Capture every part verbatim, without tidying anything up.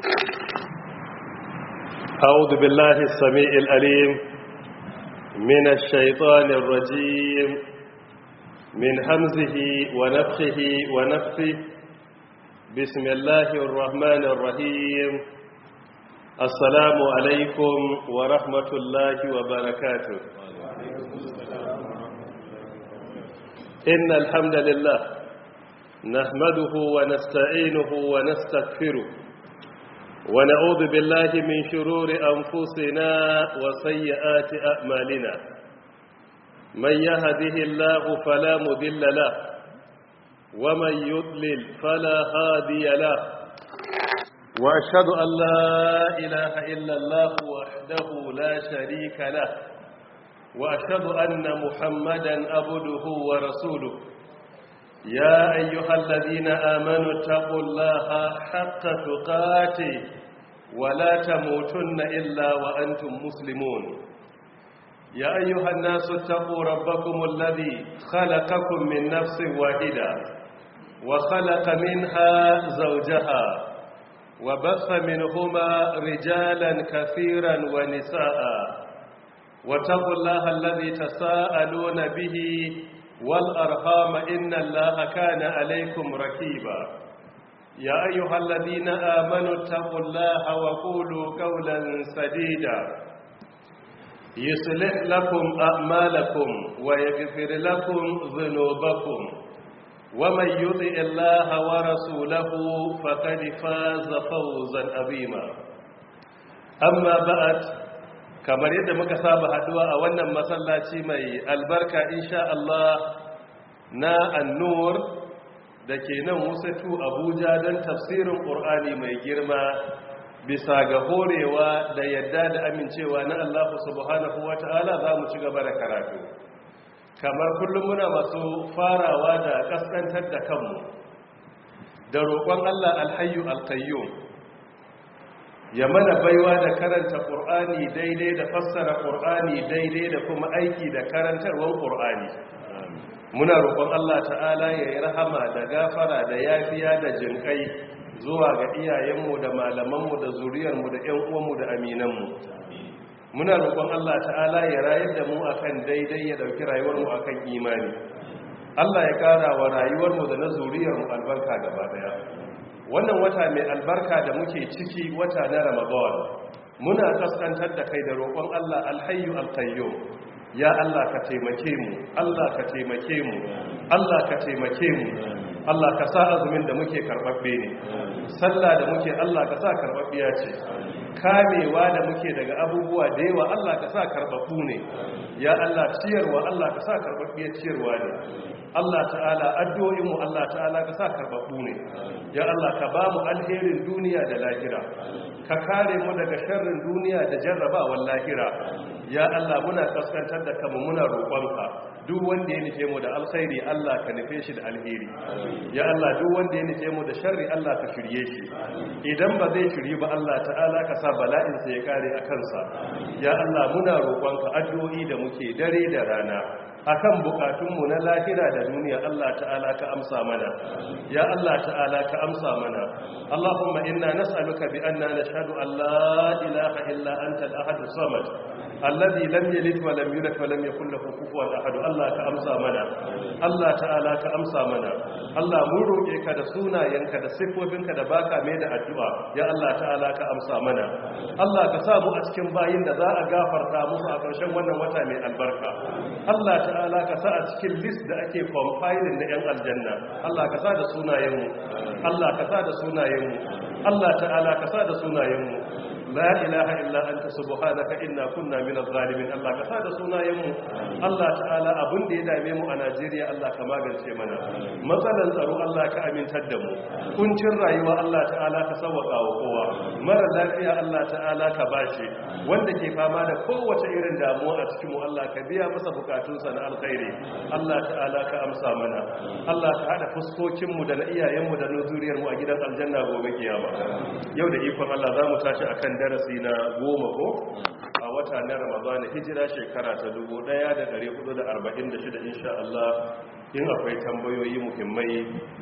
أعوذ بالله السميع العليم من الشيطان الرجيم من همزه ونفخه ونفثه بسم الله الرحمن الرحيم السلام عليكم ورحمة الله وبركاته إن الحمد لله نحمده ونستعينه ونستغفره ونعوذ بالله من شرور أنفسنا وسيئات أعمالنا من يهده الله فلا مضل له ومن يضلل فلا هادي له وأشهد أن لا إله إلا الله وحده لا شريك له وأشهد أن محمدا عبده ورسوله يا أيها الذين آمنوا اتقوا الله حق تقاته ولا تموتن إلا وأنتم مسلمون يا أيها الناس اتقوا ربكم الذي خلقكم من نفس واحدة وخلق منها زوجها وبث منهما رجالا كثيرا ونساء واتقوا الله الذي تساءلون به والأرحام إن الله كان عليكم ركيبا يا أيها الذين آمنوا اتقوا الله وقولوا قولا سديدا يصلح لكم أعمالكم ويغفر لكم ذنوبكم ومن يطع الله ورسوله فقد فاز فوزا عظيما أما بعد kamar yadda muka saba haduwa a wannan masallaci mai albarka insha Allah na annur da ke nan wasatu Abuja don tafsirin Qur'ani mai girma bisa ga horewa da yadda da amincewa na Allah subhanahu wata'ala za mu ci gaba da karatu kamar kullum muna masu farawa da kaskantar da kanmu da roƙon Allah alhayyu alqayyum ya mana baiwa da karanta ƙur'ani daidai da fassara ƙur'ani daidai da kuma aiki da karantarwar ƙur'ani muna roƙon Allah ta'ala ya yi rahama da gafara da yafiya da jinƙai zuwa ga iyayenmu da malamanmu da zuriyarmu da ƴan uwanmu da aminanmu muna roƙon Allah ta'ala ya rayar da mu akan daidai ya ɗauki rayuwarmu akan imani Allah ya ƙara wa rayuwarmu da na zuriyarmu albarka gaba ɗaya wannan wata mai albarka da muke ciki wata na Ramadan muna kaskantar da kai da roƙon Allah alhayyu alqayyum ya Allah ka taimake mu Allah ka taimake mu Allah ka taimake mu Allah ka sa azumin da muke karbabbe ne sallah da muke Allah ka sa karbabbiya ce kamewa da muke daga abubuwa da yawa Allah ka sa karbabbu ne ya Allah ciyarwa Allah ka sa karbabbiyar ciyarwa ne Allah ta'ala addu'o'inmu Allah ta'ala ka sa karbabbu ne ya Allah ka ba mu alherin duniya da lahira ka kare mu daga sharrin duniya da jarrabawar lahira ya Allah muna kaskantar da kanmu muna roƙonka duk wanda ya nufe mu da alkhairi Allah ka nufe shi da alheri ya Allah duk wanda ya nufe mu da sharri Allah ka shirye shi idan ba zai shirye ba Allah ta'ala ka sa bala'in sa ya kare a kansa ya Allah muna roƙonka addu'o'i da muke dare da rana akan bukatunmu na lahira da duniya Allah ta'ala ka amsa mana ya Allah ta'ala ka amsa mana Allahumma inna nas'aluka bi anna nashhadu an la ilaha illa anta al-ahad as-samad alladhi lam yalid wa lam yulad wa lam yakul lahu kufuwan ahad Allah ka amsa mana Allah ta'ala ka amsa mana Allah mun roƙe ka da sunayenka da sifofinka da baka mai da addu'a ya Allah ta'ala ka amsa mana Allah ka sa mu a cikin bayin da za a gafarta musu a ƙarshen wannan wata mai albarka Allah ta'ala ka sa a cikin list da ake compiling na 'yan aljanna Allah ka sa da sunayenmu Allah ka sa da sunayenmu Allah ta'ala ka sa da sunayenmu la ilaha illa anta subhanaka inna kunna minaz zalimin Allah ka sa da sunayenmu Allah ta'ala abin da ya dame mu a Najeriya Allah ka magance mana matsalan tsaro Allah ka amintar da mu kuncin rayuwa Allah ta'ala ka sauwaka wa kowa mara lafiya Allah ta'ala ka bashi wanda ke fama da kowace irin damuwa a cikin mu Allah ka biya masa bukatunsa na alkhairi Allah ta'ala ka amsa mana Allah ka hada fuskokin mu da na iyayen mu da na zuriyar mu a gidan aljanna gobe kiyama yau da ikon Allah za mu tashi akan darasi na goma ko a wata na Ramadan hijira shekara ta dubu ɗaya da ɗari hudu da arba'in da shida insha Allah in akwai tambayoyi muhimmai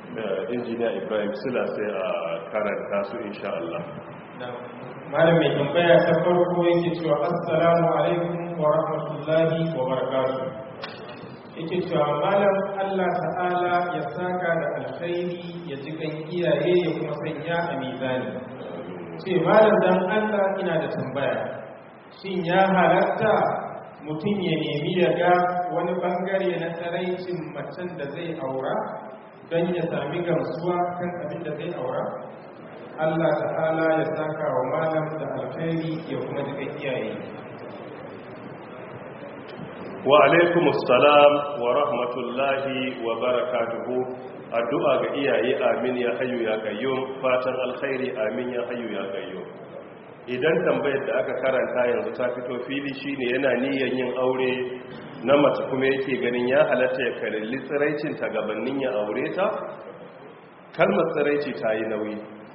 injiniya Ibrahim Sula sai a karanta su insha Allah. Malam mai tambaya ta farko yake cewa assalamu alaikum wa rahmatullahi wa barakatuh. Yake cewa malam Allah ta'ala ya saka da alkhairi ya ji kan iyaye ya kuma sanya a mizani. Ce malam dan Allah ina da tambaya. Shin ya halatta mutum ya nemi ya ga wani bangare na tsaraicin macen da zai aura don ya sami gamsuwa kan abin da zai aura? Allah ta'ala ya saka wa malam da alkhairi ya kuma ji kan iyaye. Wa alaikumus salam wa rahmatullahi wa barakatuhu. Addu'a ga iyaye, amin ya hayyu ya qayyum. Fatan alkhairi, amin ya hayyu ya qayyum. Idan tambayar da aka karanta yanzu ta fito fili shine yana niyyar yin aure na mace kuma yake ganin ya halatta ya kalli tsiraicin ta gabanin ya aure ta. Kalmar tsiraici ta yi nauyi.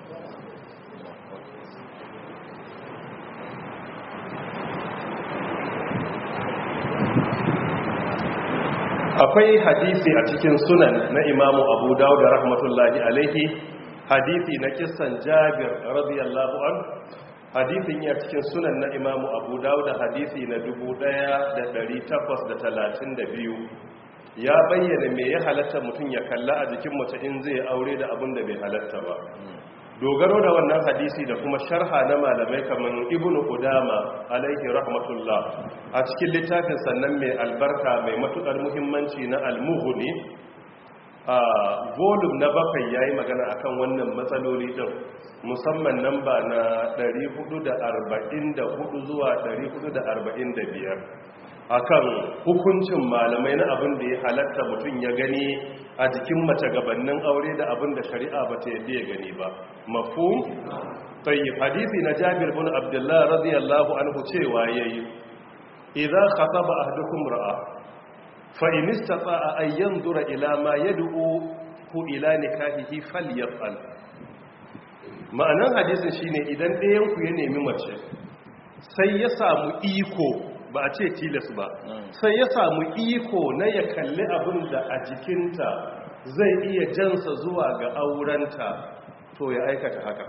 Akwai hadisi a cikin sunan na Imamu Abu Dawud rahmatullahi alaihi, hadisi na kissan Jabir radiyallahu an, hadisin ya cikin sunan na Imamu Abu Dawud hadisi na dubu ɗaya da ɗari takwas da talatin da biyu, ya bayyana me ya halatta mutum ya kalla a jikin mace in zai aure da abin da bai halatta ba. Dogaro da wannan hadisi da kuma sharha na malamai kamar Ibn Qudama alaihi rahmatullah a cikin littafin sannan mai albarka mai matukar muhimmanci na Al-Mughni, a volume na bakwai yayi magana akan wannan matsaloli din, musamman namba na ɗari hudu da arba'in da hudu zuwa ɗari hudu da arba'in da biyar, akan hukuncin malamai na abin da ya halatta mutum ya gani a jikin mace gabanin aure da abin da shari'a ba ta yadda ya gani ba. Mafhum? Tayyib. Hadisi na Jabir bin Abdullah radiyallahu anhu cewa yayi, idza khataba ahadukum ra'a fa in istata'a an yanzura ila ma yad'u ku ila nikahihi falyaf'al. Ma'anan hadisin shine idan ɗayan ku ya nemi mace sai ya samu iko, ba a ce tilas ba, sai ya samu iko na ya kalli abin da a jikinta zai iya jansa zuwa ga aurenta, to ya aikata haka.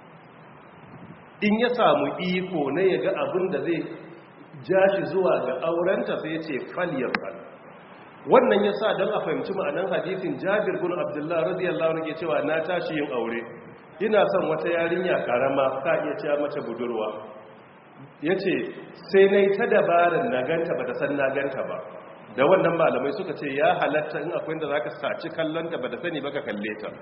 In ya samu iko na ya ga abin da zai ja shi zuwa ga aurenta sai ya ce faliyar fal. Wannan ya sa don a fahimci ma'anan hadisin Jabir bin Abdullah radiyallahu anhu ke cewa na tashi yin aure, ina son wata yarinya karama, ka iya cewa mace budurwa. Ya ce sai na yi ta dabarar na ganta ba ta san na ganta ba, da wannan malamai suka ce ya halatta in akwai da za ka saci kallon da ba da sani ba ka kalle ta.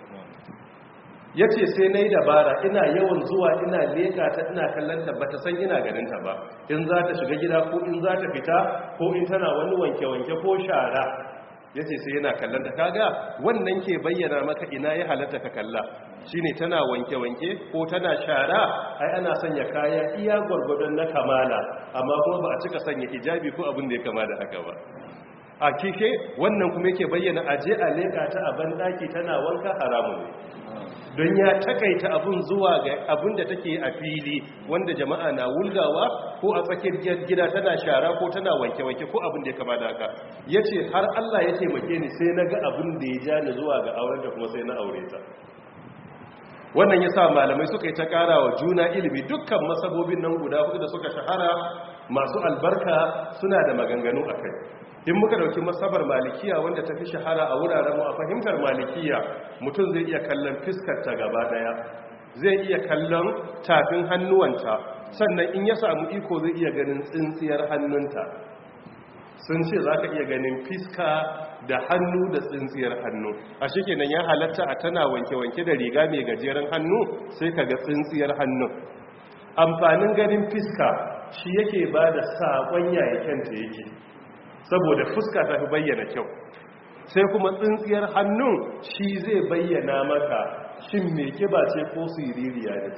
Ya ce sai na yi dabara ina yawan zuwa ina leka ta ina kallon da ba ta san ina ganinta ba, in za ta shiga gida ko in za ta fita ko in tana wani wanke-wanke ko shara. Ya ce sai yana kallon ta, kaga wannan ke bayyana maka ina ya halatta ka kalla shine tana wanke-wanke ko tana shara, ai ana sanya kaya iya gwargwadon na kamala, amma kuma ba a cika sanya hijabi ko abin da ya kama da haka ba. A kike wannan kuma yake bayyana aje a leka ta a bandaki tana wanka haramun ne, don ya takaita abin zuwa ga abin da take a fili wanda jama'a na wulgawa ko a tsakiyar gida tana shara ko tana wanke-wanke ko abin da ya kama da haka. Ya ce har Allah ya taimake ni sai na ga abin da ya ja ni zuwa ga auren da kuma sai na aure ta. Wannan ya sa malamai suka yi ta ƙara wa juna ilimi, dukkan masabobin nan guda hudu da suka shahara masu albarka suna da maganganu a kai. In muka dauki masabar malikiya wanda ta fi shahara a wuraren mu a fahimtar malikiya, mutum zai iya kallon fiskarta gaba daya, zai iya kallon tafin hannuwanta, sannan in ya samu iko zai iya ganin tsintsiyar hannunta. Sun ce za ka iya ganin fiska da hannu da tsintsiyar hannu, a shi kenan ya halatta a tana wanke-wanke da riga mai gajeren hannu sai ka ga tsintsiyar hannun. Amfanin ganin fiska shi yake ba da saƙon yayakenta yake, saboda fuska ta fi bayyana kyau, sai kuma tsintsiyar hannun shi zai bayyana maka shin mai kiba ce ko siririya ne.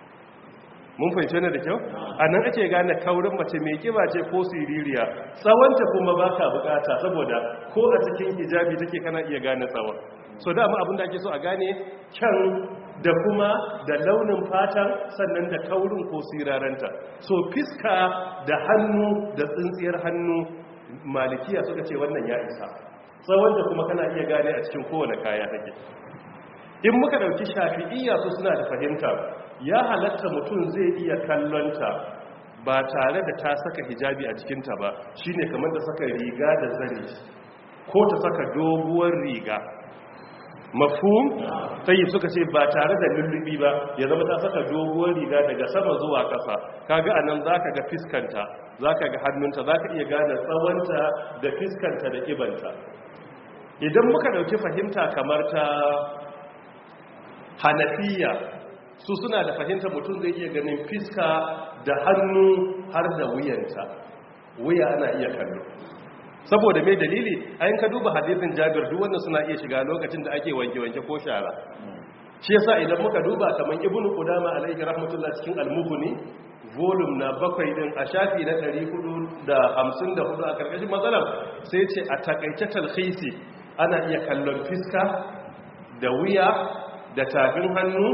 Mun fahimci ne da kyau? A nan ake gane kaurin mace mai kiba ce ko siririya, tsawonta kuma ba ka bukata, saboda ko a cikin hijabi take kana iya gane tsawon. So dama abin da ake so a gane kyan da kuma da launin fatan, sannan da kaurin ko siraranta. So fiska da hannu da tsintsiyar hannu malikiya suka ce wannan ya isa, tsawon da kuma kana iya gane a cikin kowane kaya take. in muka dauki shafi'iyya su suna da fahimta ya halatta mutum zai iya kallonta ba tare da ta saka hijabi a cikinta ba shine kamar da saka riga da zani ko ta saka doguwar riga mafhum sai suka ce ba tare da lullubi ba ya zama ta saka doguwar riga daga sama zuwa ƙasa kaga anan zaka ga fiskanta zaka ga hannunta zaka iya gane tsawonta da fiskanta da kibanta idan muka dauki fahimta kamar ta Hanafiya su suna da fahimta mutum zai iya ganin fiska da hannu har da wuyanta wuya ana iya kallo saboda mai dalili ayin ka duba hadisin Jabir duk wanda suna iya shiga lokacin da ake wanke-wanke ko shara shi yasa idan muka duba kaman Ibn Qudama alaihi rahmatullah cikin al-Mughni volume na bakwai din a shafi na ɗari hudu da hamsin da hudu a karkashin matsalar sai ce a takaice talhisi ana iya kallon fiska da wuya da tafin hannu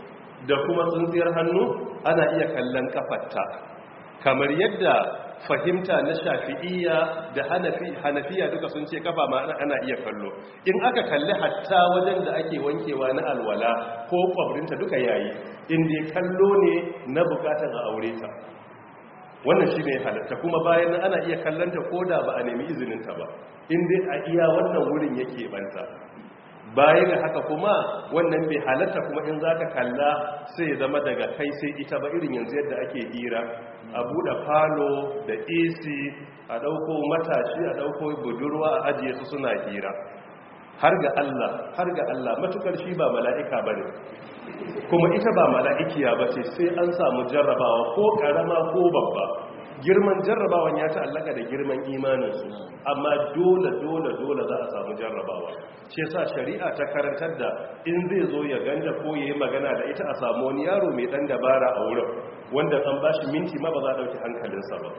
da kuma tsuntsiyar hannu ana iya kallon kafarta kamar yadda fahimta na shafi'iyya da hanafiya duka sun ce kafa ma ana iya kallo in aka kalli hatta wajen da ake wankewa na alwala ko kwabrinta duka yayi inda kallo ne na bukatar a aure ta wannan shi ne halatta kuma bayan ana iya kallonta ko da ba a nemi izininta ba inda a iya wannan wurin yake banta bayan ga haka kuma wannan bai halatta kuma in za ka kalla sai ya zama daga kai sai ita ba irin yanzu yadda ake hira a buɗe falo da ac a ɗauko matashi a ɗauko budurwa a ajiye su suna hira har ga Allah har ga Allah matukar shi ba mala'ika ba ne kuma ita ba mala'ikiya ba ce sai an samu jarrabawa ko ƙarama ko babba girman jarrabawan ya ta'allaka da girman imaninsu amma dole dole dole za a samu jarrabawa shi yasa shari'a ta karantar da in zai zo ya ganda ko ya yi magana da ita a samu wani yaro mai dan dabara a wurin wanda an ba shi minti ma ba za a ɗauki hankalinsa ba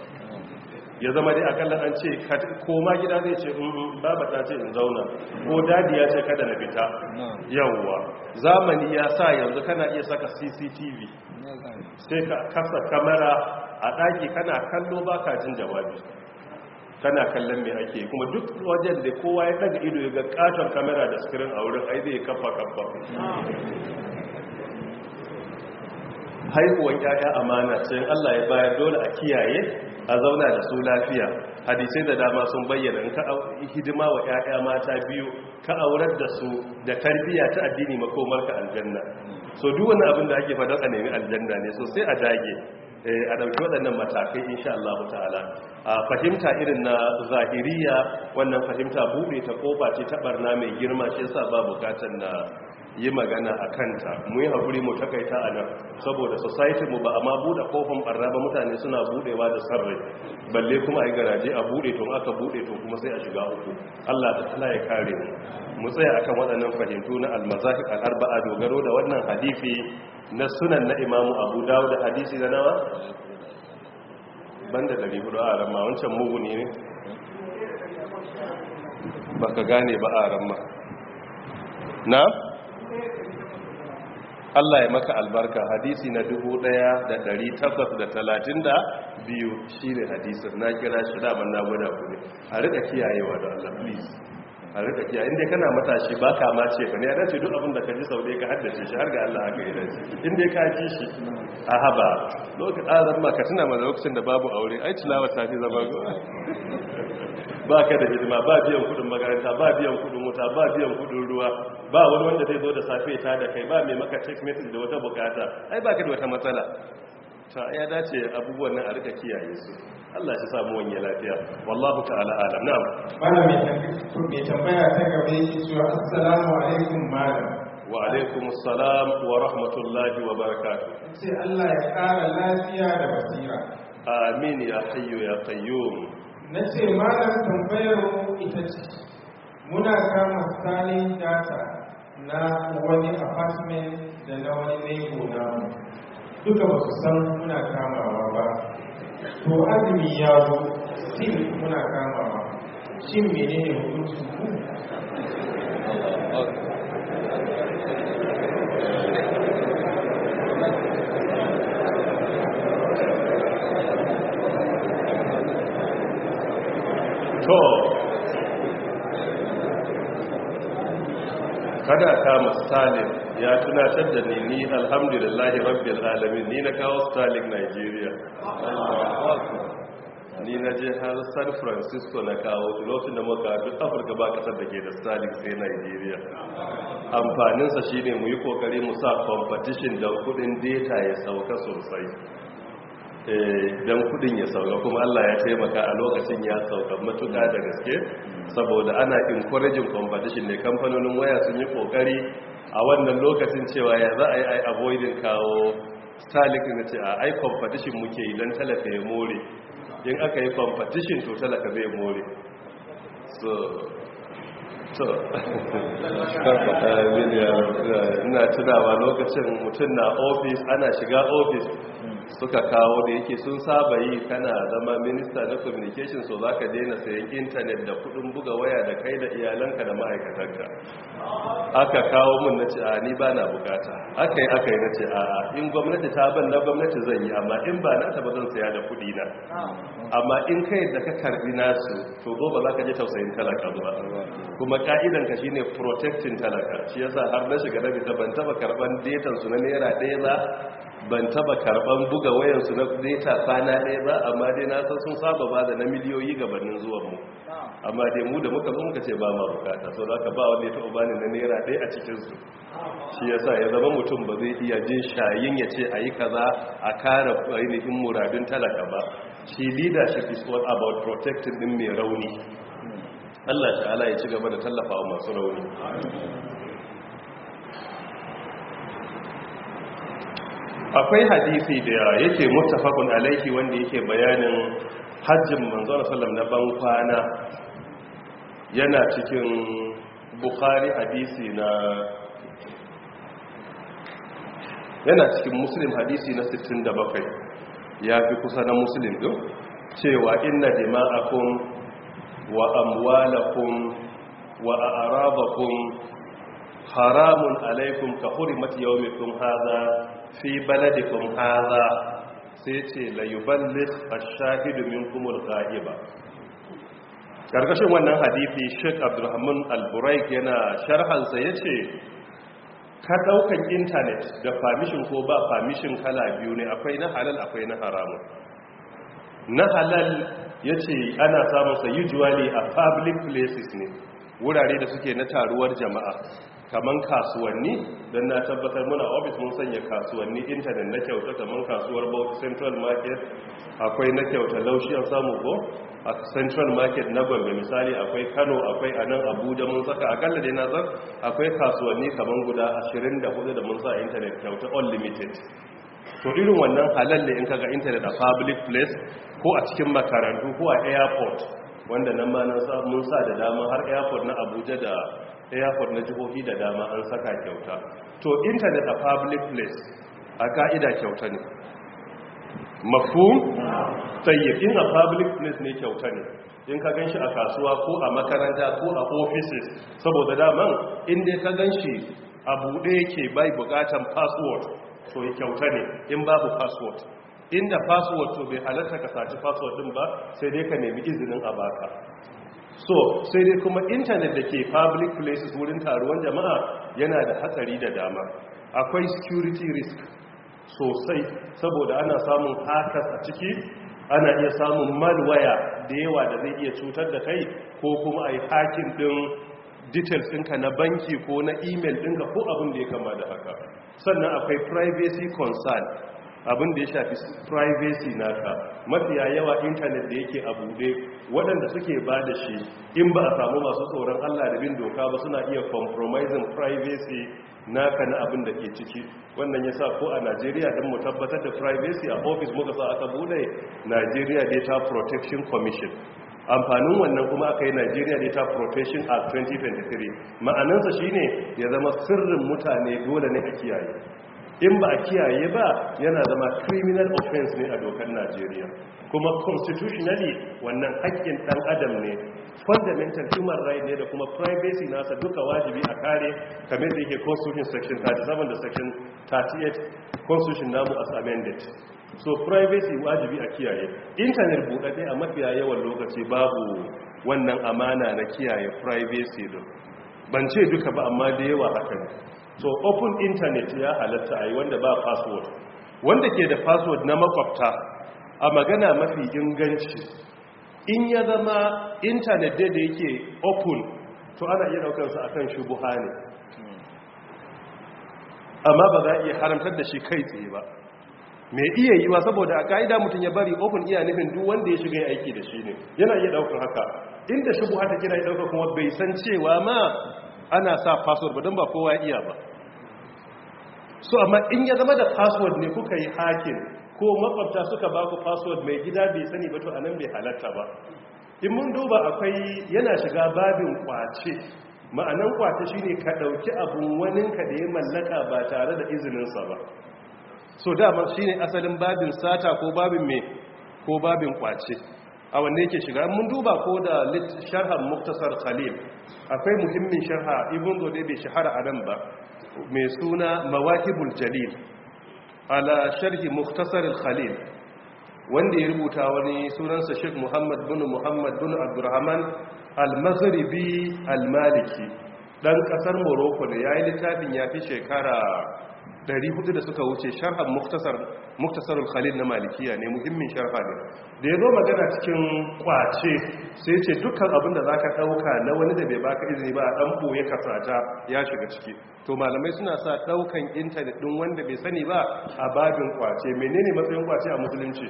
ya zama dai akalla an ce koma gida zai ce baba ta ce in zauna ko dadi ya ce kada na fita yawwa zamani ya sa yanzu kana iya saka C C T V sai ka kasa kamera a ɗaki kana kallo ba ka jin jawabi kana kallon mai ake kuma duk wajen da kowa ya daga ido ya ga katon kamera da skirin a wurin ai zai kafa kafa haihuwan ƴaƴa amana sai Allah ya bayar dole a kiyaye a zauna da su lafiya hadisai da dama sun bayyana in ka hidima wa ƴaƴa mata biyu ka aurar da su da tarbiyya ta addini makomarka aljanna so duk wani abin da ake faɗa a nemi aljanna ne so sai a dage a ɗauki waɗannan matakai insha Allah ta'ala a fahimta irin na zahiriya wannan fahimta buɗe ta kofa ce ta barna mai girma shi yasa ba bukatar na yi magana a kanta mu yi haƙuri mu takaita a nan saboda society mu ba a ma buɗe kofin barna ba mutane suna buɗewa da sarrai balle kuma a yi garaje a buɗe tun aka buɗe tun kuma sai a shiga uku Allah ta tala ya kare mu mu tsaya akan waɗannan fahimtu na almazahib al-arba'a dogaro da wannan hadisi na sunan na imamu abu dawo da hadisi da nawa banda dari hudu a ramma wancan muguni ne baka gane ba a ramma na Allah ya maka albarka hadisi na dubu ɗaya da dari takwas da talatin da biyu shi ne hadisin na kira shi daman na gwada ku ne a rika kiyayewa da Allah please a rika kiyaye inda kana matashi ba ka ma ce ka ne ya dace duk abin da ka ji sau ɗaya ka haddace shi har ga Allah haka ya dace inda ka ji shi a haba lokacin azar ma ka tuna mana lokacin da babu aure ai tilawa ta fi zama ba ka da hidima ba biyan kudin makaranta ba biyan kudin wuta ba biyan kudin ruwa ba wani wanda zai zo da safe ta da kai ba mai maka text message da wata bukata ai ba ka da wata matsala ta ya dace abubuwan nan a rika kiyaye su Allah shi samu wani lafiya wallahu ta'ala alam na'am malam mai tambaya ta gaba yake cewa assalamu alaikum malam wa alaikum assalam wa rahmatullahi wa barakatuh sai Allah ya kara lafiya da basira amin ya hayyu ya qayyum na ce malam tambayar mu ita ce muna kama stalin data na wani apartment da na wani neighbor namu duka ba su san muna kamawa ba to azumi ya zo still muna kamawa shin menene hukuncin ku to kada kama Stalin ya tunatar da ni ni alhamdulillahi rabbil alamin ni na kawo Stalin Nigeria ni na je har San Francisco na kawo lokacin da muka duk Afirka ba kasar da ke da Stalin sai Nigeria amfaninsa shine mu yi kokari mu sa competition da kudin data ya sauka sosai don kudin ya sauka kuma Allah ya taimaka a lokacin ya sauka matuka da gaske saboda ana encouraging competition ne kamfanonin waya sun yi kokari a wannan lokacin cewa ya za a yi avoiding kawo Starlink na ce a ai competition muke yi don talaka ya more in aka yi competition to talaka zai more so so ina tunawa lokacin mutum na office ana shiga office suka kawo da yake sun saba yi kana zama minista na communication so za ka daina sayan intanet da kudin buga waya da kai da iyalanka da ma'aikatanka aka kawo mun na ce a ni ba na bukata aka yi aka yi na ce a in gwamnati ta ban na gwamnati zan yi amma in ba na taba zan saya da kudi na amma in kai da ka karbi nasu to gobe za ka je tausayin talaka ba kuma ka'idanka shine protecting talaka shi yasa har na shiga rabi ta ban taba karban datan su na naira ɗaya ba ban taba karban buga wayansu na data kwana ɗaya ba amma dai na san sun saba ba da na miliyoyi gabanin zuwan mu amma dai mu da muka zo muka ce ba ma bukata so za ka ba wanda ya taɓa bani na naira ɗaya a cikinsu shi yasa ya zama mutum ba zai iya jin shayin ya ce a yi kaza a kare ainihin muradun talaka ba shi leadership is all about protecting din mai rauni Allah ta'ala ya ci gaba da tallafa wa masu rauni akwai hadisi da yake muttafaqun alaihi wanda yake bayanin hajjin manzon sallam na ban kwana yana cikin bukhari hadisi na yana cikin muslim hadisi na sittin da bakwai ya fi kusa na muslim din cewa inna dima'akum wa amwalakum wa a'radakum haramun alaikum ka hurmati yawmikum hadha fi baladikum hadha sai ce la yuballigh ash-shahidu minkum al-ghaiba karkashin wannan hadisi Sheikh Abdulrahman Al-Buraik yana sharhan sa yace ka daukan internet da permission ko ba permission kala biyu ne akwai na halal akwai na haramun na halal yace ana samun sa usually a public places ne wurare da suke na taruwar jama'a kaman kasuwanni don na tabbatar muna ofis mun sanya kasuwanni intanet na kyauta kaman kasuwar Bauchi Central Market akwai na kyauta laushi an samu ko a Central Market na Gombe misali akwai Kano akwai a nan Abuja mun saka akalla dai na san akwai kasuwanni kaman guda ashirin da hudu da mun sa intanet kyauta unlimited to irin wannan halal ne in kaga intanet a public place ko a cikin makarantu ko a airport wanda nan ma mun sa da dama har airport na Abuja da airport na jihohi da dama an saka kyauta to internet a public place a ka'ida kyauta ne mafhum tayyib in a public place ne kyauta ne in ka ganshi a kasuwa ko a makaranta ko a offices saboda daman in dai ka ganshi a buɗe yake bai bukatan password to kyauta ne in babu password inda password to bai halatta ka saci password din ba sai dai ka nemi izinin a baka so sai dai kuma intanet da ke public places wurin taruwan jama'a yana da hatsari da dama akwai security risk sosai saboda ana samun hackers a ciki ana iya samun malware da yawa da zai iya cutar da kai ko kuma a yi hacking din details ɗinka na banki ko na email ɗinka ko abin da ya kama da haka sannan akwai privacy concern abin da ya shafi privacy naka mafiya yawa intanet da yake a buɗe waɗanda suke ba da shi in ba a samu masu tsoron Allah da bin doka ba suna iya compromising privacy naka na abin da ke ciki wannan ya sa ko a Najeriya don mu tabbatar da privacy a office muka sa aka buɗe Nigeria Data Protection Commission amfanin wannan kuma aka yi Nigeria Data Protection Act twenty twenty-three ma'anansa shine ya zama sirrin mutane dole ne a kiyaye in ba a kiyaye ba yana zama criminal offense ne a dokar Najeriya kuma constitutionally wannan haƙƙin ɗan adam ne fundamental human right ne da kuma privacy nasa duka wajibi a kare kamar da yake constitution section thirty-seven da section thirty-eight constitution namu as amended so privacy wajibi a kiyaye internet buɗaɗe a mafiya yawan lokaci babu wannan amana na kiyaye privacy din ban ce duka ba amma da yawa haka ne. So open internet ya halatta a yi wanda ba password, wanda ke da password na makwabta a magana mafi inganci in ya zama internet da yake open to ana iya daukarsa akan shubuha ne, amma ba za a iya haramtar da shi kai tsaye ba. mai iya yiwa saboda a ka'ida mutum ya bari open iya nufin duk wanda ya shiga ya aiki da shi ne yana iya daukar haka, inda shubuha ta kira ya daukar kuma bai san cewa ma ana sa password ba don ba kowa iya ba. So amma in ya zama da password ne kuka yi hacking ko makwabta suka ba ku password mai gida bai sani ba to anan bai halatta ba. In mun duba akwai yana shiga babin kwace, ma'anan kwace shine ka dauki abun waninka da ya mallaka ba tare da izininsa ba. So dama shine asalin babin sata ko babin me ko babin kwace a wanne yake shiga. Mun duba ko da sharhan muktasar khalil akwai muhimmin sharha ibn dode bai shahara a nan ba mai suna mawahibul jalil ala sharhi muktasar khalil wanda ya rubuta wani sunansa Sheikh Muhammad bin Muhammad bin Abdurrahman al-Maghribi al-Maliki dan kasar Morocco ne, yayi littafin yafi shekara dari hudu da suka wuce, sharhan muktasar muktasarul khalil na malikiya ne, muhimmin sharha ne. Da yazo magana cikin kwace sai ce dukkan abin da zaka dauka na wani da bai baka izini ba a dan boye kasata ya shiga ciki. To malamai suna sa daukan internet din wanda bai sani ba a babin kwace. Menene matsayin kwace a musulunci?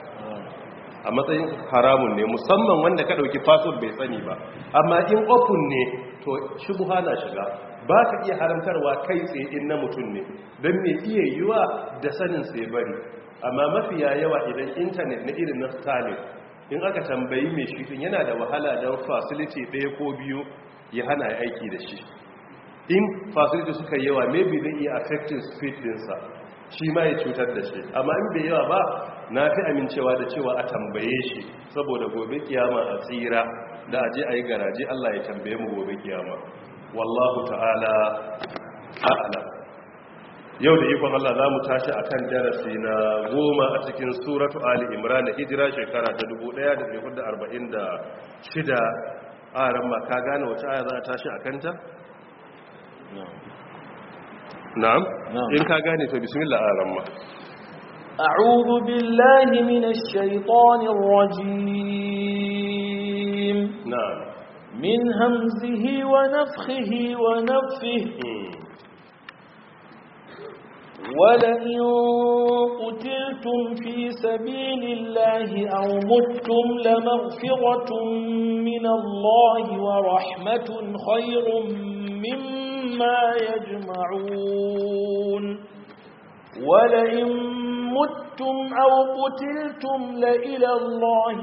A matsayin haramun ne, musamman wanda ka dauki password bai sani ba. Amma in open ne to shubha na shiga, ba ka iya haramtarwa kai tsaye in na mutum ne don mai iya yiwa da sanin sai bari. Amma mafiya yawa idan intanet na irin na Stalin in aka tambayi mai shi din yana da wahala don facility ɗaya ko biyu ya hana aiki da shi. In facility suka yawa maybe zai iya affecting speed dinsa, shi ma ya cutar da shi. Amma in bai yawa ba na fi amincewa da cewa a tambaye shi saboda gobe kiyama a tsira da aje a yi garaje Allah ya tambaye mu gobe kiyama. Wallahu ta'ala a'lam. Yau da ikon Allah za mu tashi akan darasi na goma a cikin suratu Ali Imran da hijira shekara ta dubu ɗaya da ɗari hudu da arba'in da shida. A ran ma ka gane wace aya za a tashi akan ta? Na'am. In ka gane to bismillah a ran ma. أعوذ بالله من الشيطان الرجيم. نعم. من همزه ونفخه ونفه. ولئن قتلتم في سبيل الله أو متم لمغفرة من الله ورحمة خير مما يجمعون. ولئن متم أو قتلتم لإلى الله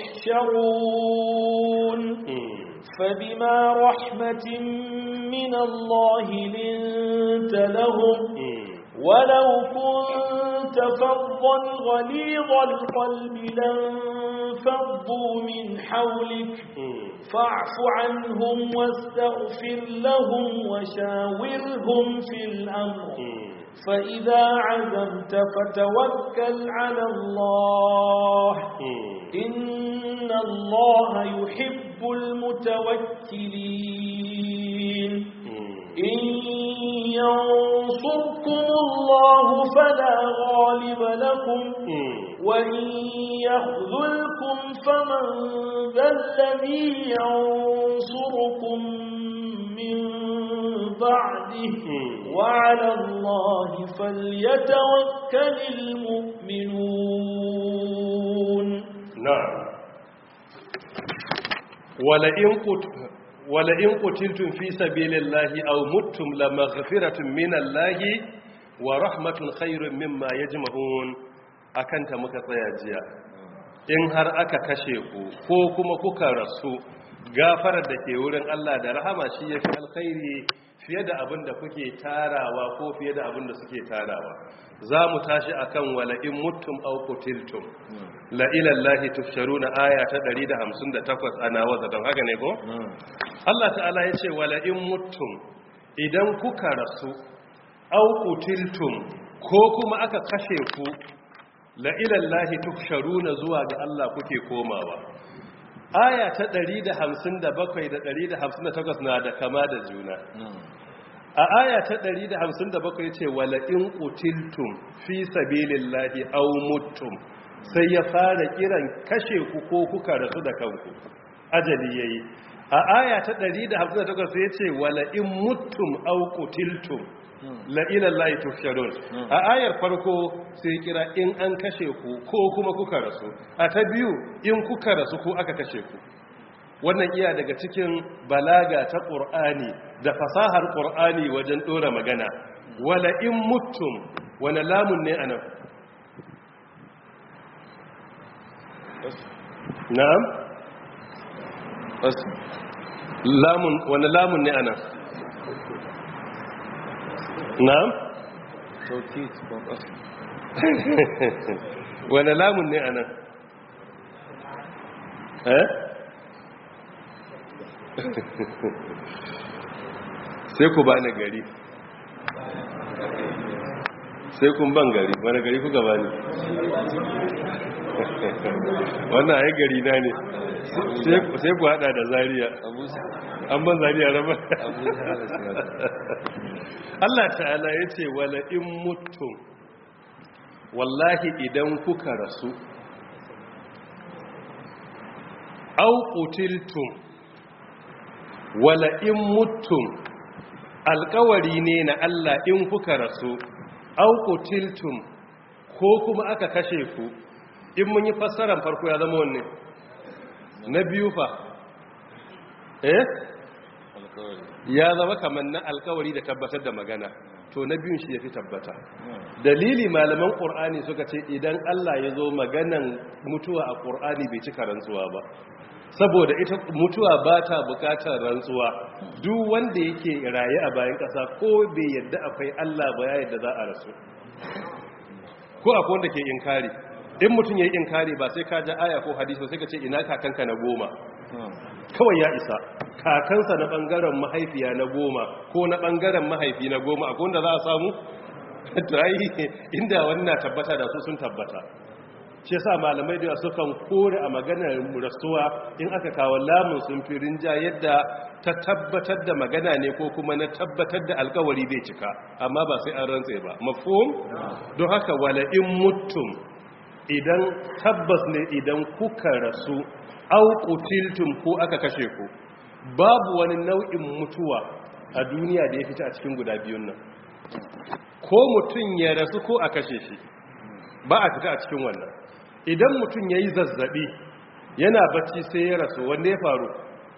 تحشرون. فبما رحمة من الله لنت لهم ولو كنت فظا غليظ القلب لانفضوا من حولك فاعف عنهم واستغفر لهم وشاورهم في الأمر فإذا عزمت فتوكل على الله إن الله يحب المتوكلين. إن ينصركم الله فلا غالب لكم وإن يخذلكم فمن ذا الذي ينصركم من بعده وعلى الله فليتوكل المؤمنون. نعم. ولئن قتلتم ولئن قتلتم في سبيل الله أو متم لمغفرة من الله ورحمة خير مما يجمعون. akanta muka tsaya jiya in har aka kashe ku ko kuma kuka rasu gafarar da ke wurin Allah da rahama shi yafi alkhairi fiye da abin da kuke tarawa ko fiye da abin da suke tarawa. Za mu tashi akan wala'in mutum au qutiltum la ila Allahi tuhsharuna aya ta ɗari da hamsin da takwas ana waza don haka ne ko? Allah ta'ala ya ce wala'in mutum idan kuka rasu au qutiltum ko kuma aka kashe ku la ila Allahi tuhsharuna zuwa ga Allah kuke komawa. aya ta ɗari da hamsin da bakwai da ɗari da hamsin da takwas na da kama da juna a aya ta ɗari da hamsin da bakwai ce wala in qutiltum fi sabilillahi aw muttum sai ya fara kiran kashe ku ko kuka rasu da kanku ajali yayi a aya ta ɗari da hamsin da takwas sai ya ce wala in muttum aw qutiltum la ila allahi tuhsharun a ayar farko sai kira in an kashe ku ko kuma kuka rasu a ta biyu in kuka rasu ko aka kashe ku wannan iya daga cikin balaga ta qur'ani da fasahar qur'ani wajen dora magana wala in muttum wala lamun ne anan na'am lamun wala lamun ne anan na'am tawkid ko wala lamun ne anan eh sai ku bani gari sai kun ban gari wani gari kuka bani wannan ai gari na ne sai ku hada da Zaria an ban Zaria raba Allah ta'ala ya ce wala in mutum wallahi idan kuka rasu au qutiltum wala in mutum alkawari ne na Allah in kuka rasu au qutiltum ko kuma aka kashe ku in mun yi fassarar farko ya zama wanne na biyu fa eh ya zama kamar na alkawari da tabbatar da magana to na biyun shi ya fi tabbata dalili malaman ƙur'ani suka ce idan Allah ya zo maganan mutuwa a ƙur'ani bai cika rantsuwa ba saboda ita mutuwa ba ta bukatar rantsuwa duk wanda yake raye a bayan ƙasa ko bai yadda akwai Allah ba ya yadda za a rasu ko akwai wanda ke inkari in mutum ya yi inkari ba sai ka ja aya ko hadisi sai ka ce ina kakanka na goma kawai ya isa kakansa na bangaren mahaifiya na goma ko na bangaren mahaifi na goma akwai wanda za a samu tayi inda wannan tabbata da su sun tabbata shi yasa malamai da sukan kore a maganar rasuwa in aka kawo lamun sun fi rinja yadda ta tabbatar da magana ne ko kuma na tabbatar da alkawari bai cika amma ba sai an rantse ba mafhum don haka wala in mutum idan tabbas ne idan kuka rasu au qutiltum ko aka kashe ku babu wani nau'in mutuwa a duniya da ya fita a cikin guda biyun nan ko mutum ya rasu ko a kashe shi ba a fita a cikin wannan idan mutum ya yi zazzabi yana bacci sai ya rasu wanda ya faru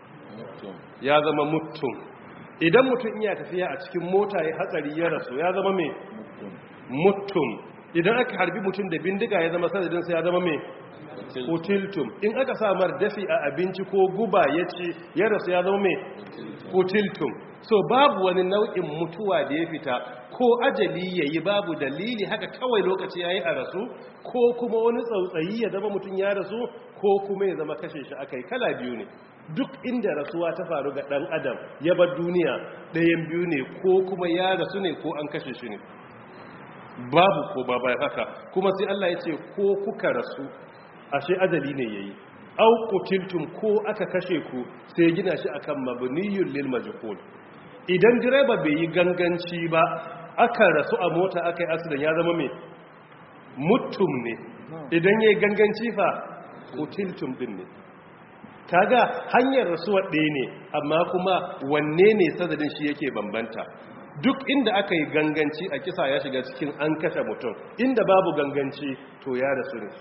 ya zama mutum idan mutum iya tafiya a cikin mota ya hatsari ya rasu ya zama mai mutum idan aka harbi mutum da bindiga ya zama sanadinsa ya zama mai kutiltum in aka samar dafi a abinci ko guba ya ci ya rasu ya zama mai kutiltum so babu wani nau'in mutuwa da ya fita ko ajali ya yi babu dalili haka kawai lokaci ya yi a rasu ko kuma wani tsautsayi ya zama mutum ya rasu ko kuma ya zama kashe shi aka yi kala biyu ne duk inda rasuwa ta faru ga ɗan adam ya bar duniya ɗayan biyu ne ko kuma ya rasu ne ko an kashe shi ne babu ko ba bai haka kuma sai Allah ya ce ko kuka rasu ashe ajali ne yayi au qutiltum ko aka kashe ku sai gina shi akan mabniyul lil majhul idan direba bai yi ganganci ba aka rasu a mota aka yi accident ya zama me mutum ne idan yayi ganganci fa qutiltum din ne kaga hanyar rasuwa ɗaya ne amma kuma wanne ne sadadin shi yake bambanta duk inda aka yi ganganci a kisa ya shiga cikin an kashe mutum inda babu ganganci to ya rasu ne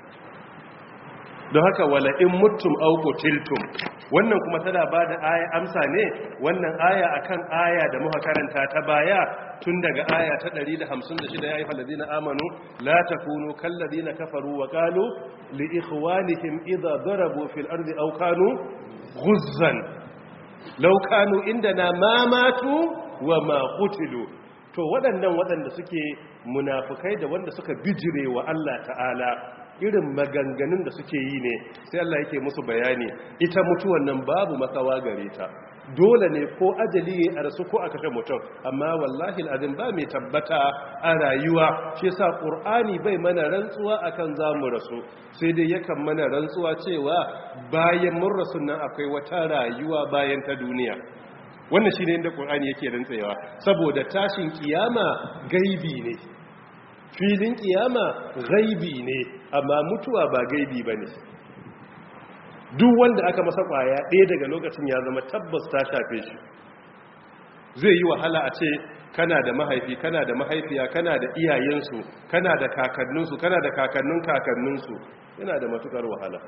don haka wala in mutum au qutiltum wannan kuma tana bada aya amsa ne wannan aya akan aya da muka karanta ta baya tun daga aya ta ɗari da hamsin da shida ya ayyuhal ladina amanu la takunu kal ladina kafaru wa qalu li ikhwanihim idha darabu fil ardi aw kanu ghuzzan law kanu indana ma matu wa ma qutilu to waɗannan waɗanda suke munafukai da wanda suka bijire wa Allah ta'ala irin maganganun da suke yi ne sai Allah yake musu bayani ita mutuwan nan babu makawa gare ta dole ne ko ajali a rasu ko a kashe mutum amma wallahi al'azim ba mai tabbata a rayuwa shi yasa qur'ani bai mana rantsuwa akan zamu rasu sai dai yakan mana rantsuwa cewa bayan mun rasu nan akwai wata rayuwa bayan ta duniya wannan shine inda qur'ani yake rantsewa saboda tashin kiyama gaibi ne filin kiyama gaibi ne amma mutuwa ba gaibi bane duk wanda aka masa kwaya ɗaya daga lokacin ya zama tabbas ta shafe shi zai yi wahala a ce kana da mahaifi kana da mahaifiya kana da iyayensu kana da kakanninsu kana da kakannin kakanninsu yana da matukar wahala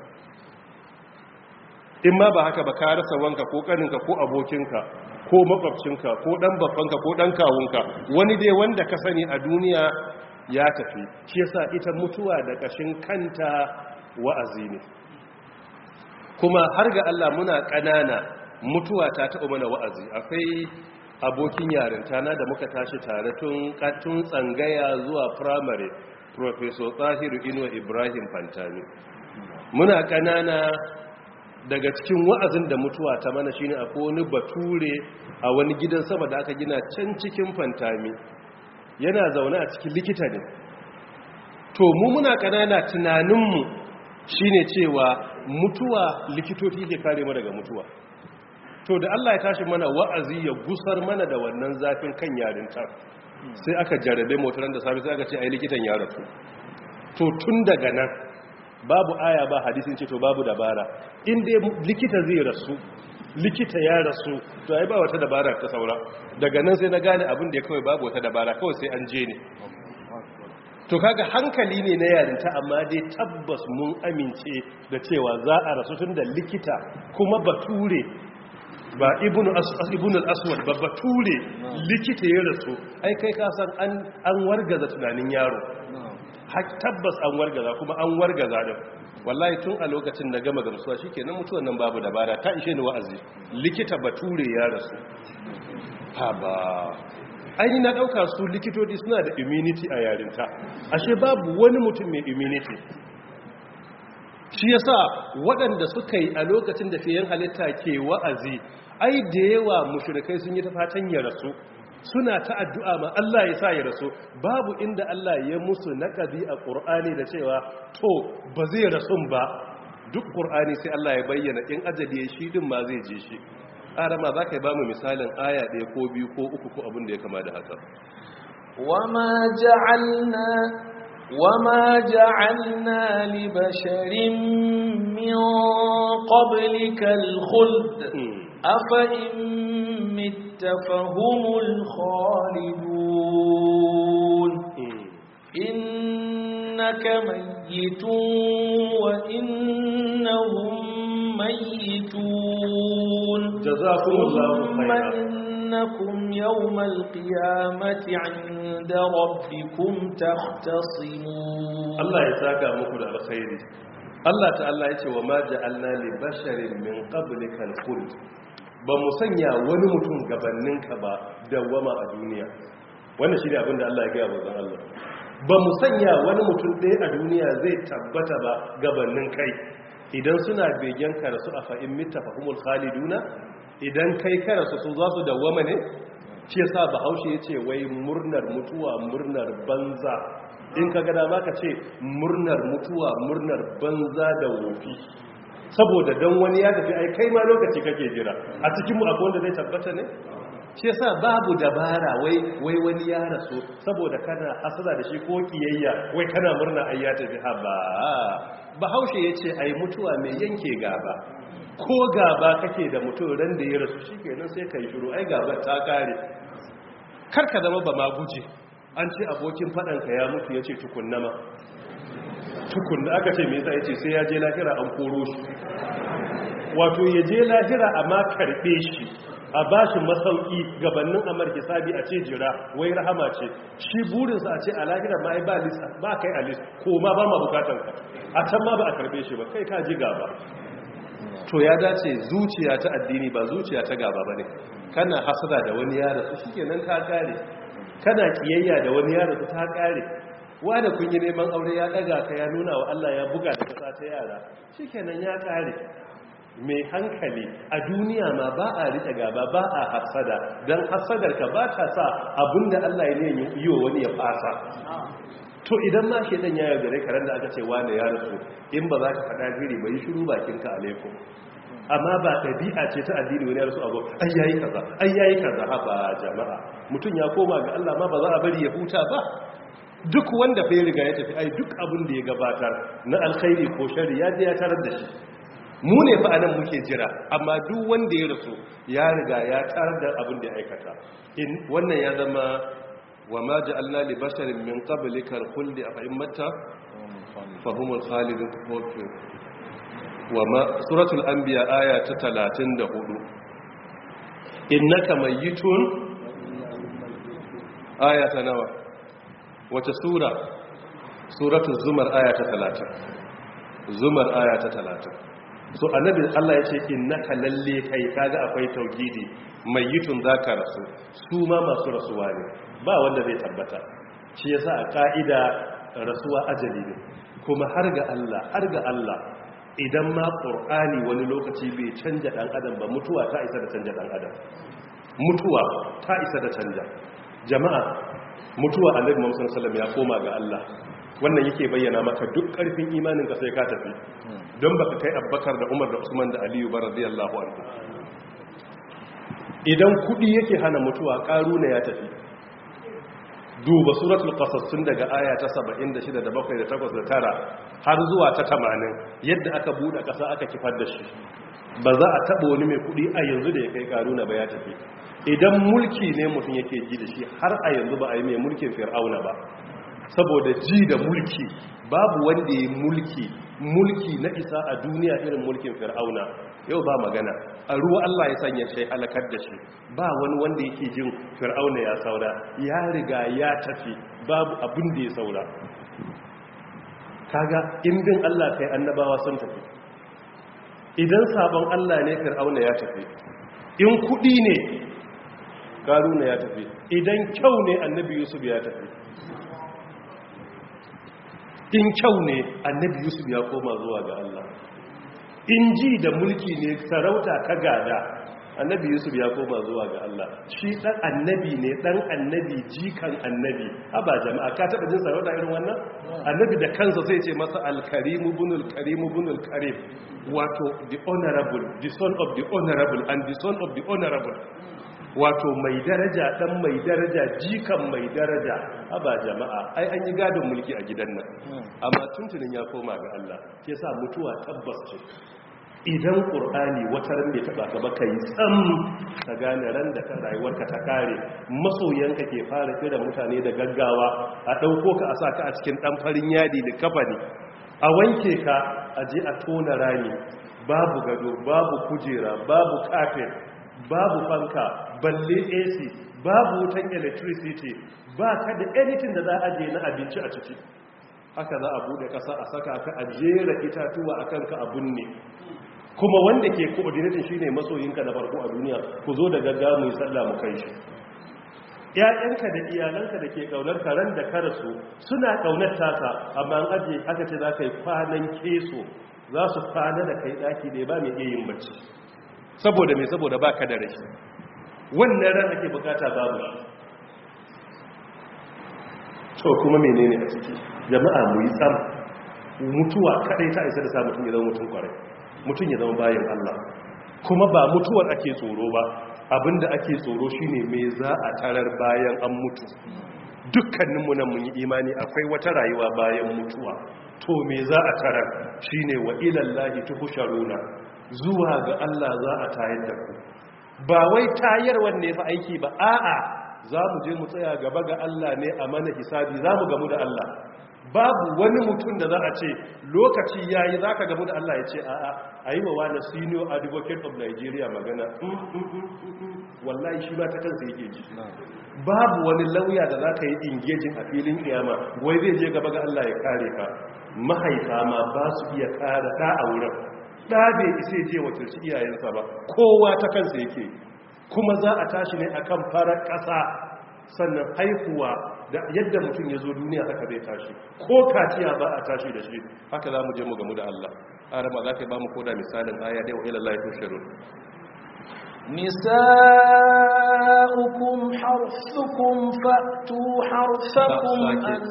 in ma ba haka ba ka rasa wanka ko kaninka ko abokinka ko makwabcinka ko dan babbanka ko dan kawunka wani dai wanda ka sani a duniya ya tafi shi yasa ita mutuwa da kashin kanta wa'azi ne kuma har ga Allah muna ƙanana mutuwa ta taɓa mana wa'azi akwai abokin yarinta na da muka tashi tare tun katun tsangaya zuwa primary professor Tahiru Inuwa Ibrahim Fantami muna ƙanana daga cikin wa'azin da mutuwa ta mana shine akwai wani bature a wani gidan sama da aka gina can cikin Fantami yana zaune a cikin likita ne to mu muna ƙanana tunaninmu shine cewa mutuwa likitoci ke kare mu daga mutuwa to da Allah ya tashi mana wa'azi ya gusar mana da wannan zafin kan yarinta sai aka jarabe motaran da safi sai aka ce ai likitan ya rasu to tun daga nan babu aya ba hadisin ce to babu dabara in dai likita zai rasu likita ya rasu to ai ba wata dabara ta saura daga nan sai na gane abin da ya kawai babu wata dabara kawai sai an je ne to kaga hankali ne na yarinta amma dai tabbas mun amince da cewa za a rasu tun da likita kuma bature ba ibn al-aswad ba bature likita ya rasu ai kai ka san an an wargaza tunanin yaro tabbas an wargaza kuma an wargaza din wallahi tun a lokacin da gama gamsuwa shikenan mutuwan nan babu dabara ta ishe ni wa'azi likita bature ya rasu ha ba aini na dauka su likitoci suna da immunity a yarinta ashe babu wani mutum mai immunity shi yasa waɗanda suka yi a lokacin da fiyen halitta ke wa'azi ai da yawa mushrikai sun yi ta fatan ya rasu suna ta addu'a ma Allah ya sa ya rasu babu inda Allah ya musu naqadi a Qur'ani da cewa to ba zai rasu ba duk Qur'ani sai Allah ya bayyana in ajali shi din ma zai je shi arama za ka yi ba mu misalin aya ɗaya ko biyu ko uku ko abin da ya kama da haka wama ja'alna wama ja'alna li basharin min qablika al-khuld afa in mitta fahumul khalidun innaka mayyitun wa innahum ميتون جزاكم الله خيرا إنكم يوم القيامة عند ربكم تختصمون الله يساك مكد الخير الله تعالى يقول وما جعلنا لبشر من قبلك الخلد بمسنيا wani mutum gabaninka ba dawama a duniya wannan shi ne abinda Allah ya gaya wa zan Allah ba mu sanya wani mutum ɗaya a duniya zai tabbata ba gabanin kai idan suna begen karasu a fa'in mita fahimul khaliduna idan kai karasu su za su dawwama ne shi yasa bahaushe ya ce wai murnar mutuwa murnar banza in ka gada ma ka ce murnar mutuwa murnar banza da wofi saboda don wani ya tafi ai kai ma lokaci kake jira a cikinmu akwai wanda zai tabbata ne shi yasa babu dabara wai wai wani ya rasu saboda kana hasada da shi ko kiyayya wai kana murna ai ya tafi haba bahaushe yace ai mutuwa mai yanke gaba ko gaba kake da mutum ran da ya rasu shikenan sai kai shiru ai gaba ta kare karka zama ba ma guje an ce abokin fadanka ya mutu yace tukunnama tukunna aka ce me yasa yace sai ya je lahira an koro shi wato ya je lahira amma karbe shi a bashi masauki gabanin amar hisabi a ce jira wai rahama ce shi burinsa a ce a lahira ma ai ba lisa ba kai a lisa ko ma ba ma bukatanka a can ma ba a karbe shi ba kai ka ji gaba to ya dace zuciya ta addini ba zuciya ta gaba bane kana hasada da wani yaro su shikenan ta kare kana kiyayya da wani yaro su ta kare wanda kun yi neman aure ya daga ka ya nuna wa Allah ya buga da kasa ta yara shikenan ya kare mai hankali a duniya ma ba a rike gaba ba a hasada don hasadar ka ba ta sa abinda Allah ya ne yi wa wani ya fasa to idan ma shedan ya yaudare ka ran da aka ce wani ya rasu in ba za ka faɗa giri ba yi shiru bakinka alaikum amma ba ɗabi'a ce ta addini wani ya rasu abu ai yayi kaza ai yayi kaza ba jama'a mutum ya koma ga Allah ma ba za a bari ya huta ba duk wanda bai riga ya tafi ai duk abin da ya gabatar na alkhairi ko shari ya je ya tarar da shi mu ne fa anan muke jira amma duk wanda ya rasu ya riga ya tarar da abin da ya aikata in wannan ya zama wa ma ja'alna li basharin min qablika al-khuldi afa in matta fa humul khalidun wa ma suratul anbiya aya ta talatin da hudu innaka mayyitun aya ta nawa wace sura suratul zumar aya ta talatin zumar aya ta talatin so annabi Allah ya ce innaka lalle kai kaga akwai tauhidi mayyitun zaka rasu su ma masu rasuwa ne ba wanda zai tabbata shi yasa a ka'ida rasuwa ajali ne kuma har ga Allah har ga Allah idan ma qur'ani wani lokaci bai canja dan adam ba mutuwa ta isa da canja dan adam mutuwa ta isa da canja jama'a mutuwa annabi Muhammad sallallahu alaihi wasallam ya koma ga Allah wannan yake bayyana maka duk karfin imanin ka sai ka tafi don baka kai Abubakar da Umar da Usman da Aliyu ba radiyallahu anhu idan kudi yake hana mutuwa karuna ya tafi duba suratul qasas tun daga aya ta saba'in da shida da bakwai da takwas da tara har zuwa ta tamanin yadda aka bude kasa aka kifar da shi ba za a taba wani mai kudi a yanzu da ya kai karuna ba ya tafi idan mulki ne mutum yake ji da shi har a yanzu ba a yi mai mulkin fir'auna ba saboda ji da mulki babu wanda ya mulki mulki na isa a duniya irin mulkin fir'auna yau ba magana a ruwa Allah ya sanya shi halakar da shi ba wani wanda yake jin fir'auna ya saura ya riga ya tafi babu abin da ya saura kaga indin Allah kai annabawa sun tafi idan sabon Allah ne fir'auna ya tafi in kudi ne karuna ya tafi idan kyau ne annabi yusuf ya tafi in kyau ne annabi yusuf ya koma zuwa ga Allah in ji da mulki ne sarauta ka gada annabi yusuf ya koma zuwa ga Allah shi dan annabi ne dan annabi jikan annabi aba jama'a ka taba jin sarauta irin wannan annabi da kansa sai ce masa al-karim ibnul karim ibnul karim wato the honorable the son of the honorable and the son of the honorable wato mai daraja dan mai daraja jikan mai daraja aba jama'a ai an yi gadon mulki a gidan nan amma tuntunin ya koma ga Allah ke sa mutuwa tabbas ce idan qur'ani wata ran bai taba ka ba kai tsam ka gane ran da ka rayuwarka ta kare masoyanka ke fara kira mutane da gaggawa a dauko ka a saka a cikin dan farin yadi da kafani a wanke ka a je a tona rami babu gado babu kujera babu carpet babu fanka balle A C babu wutan electricity ba ka da anything da za a je na abinci a ciki haka za a bude kasa a saka ka a jera itatuwa akan ka abun ne kuma wanda ke coordinating shine masoyinka na farko a duniya ku zo da gaggawa mu sallah mu kai shi ƴaƴanka da iyalanka da ke kaunar ka ran da ka rasu suna kaunar taka amma an aje aka ce za ka yi kwanan keso za su kwana da kai daki da ba mai iya yin bacci saboda mai saboda ba ka da rashi wannan ran ake bukata babu shi to kuma menene a ciki jama'a mu yi tsam mutuwa kadai ta isa da sa mutum ya zama mutum kwarai mutum ya zama bayan Allah kuma ba mutuwar ake tsoro ba abinda ake tsoro shine me za a tarar bayan an mutu dukkaninmu nan mun yi imani akwai wata rayuwa bayan mutuwa to me za a tarar shine wa ilallahi tuhsharuna zuwa ga Allah za a tayar da ku ba wai tayarwar ne fa aiki ba a'a za mu je mu tsaya gaba ga Allah ne a mana hisabi za mu gamu da Allah babu wani mutum da za a ce lokaci yayi za ka gamu da Allah ya ce a'a a yi wa wani senior advocate of Nigeria magana wallahi shi ba ta kansa yake ji babu wani lauya da za ka yi engaging a filin kiyama wai zai je gaba ga Allah ya kare ka mahaifa ma ba su iya kare da a wurin da bai isa je wakilci iyayensa ba kowa ta kansa yake kuma za a tashi ne akan farar ƙasa sannan haihuwa da yadda mutum ya zo duniya haka zai tashi ko kaciya ba a tashi da shi haka za mu je mu gamu da Allah arama za ka ba mu koda misalin aya dai wa ila Allah tusharun نساؤكم حرثكم فأتوا حرثكم أن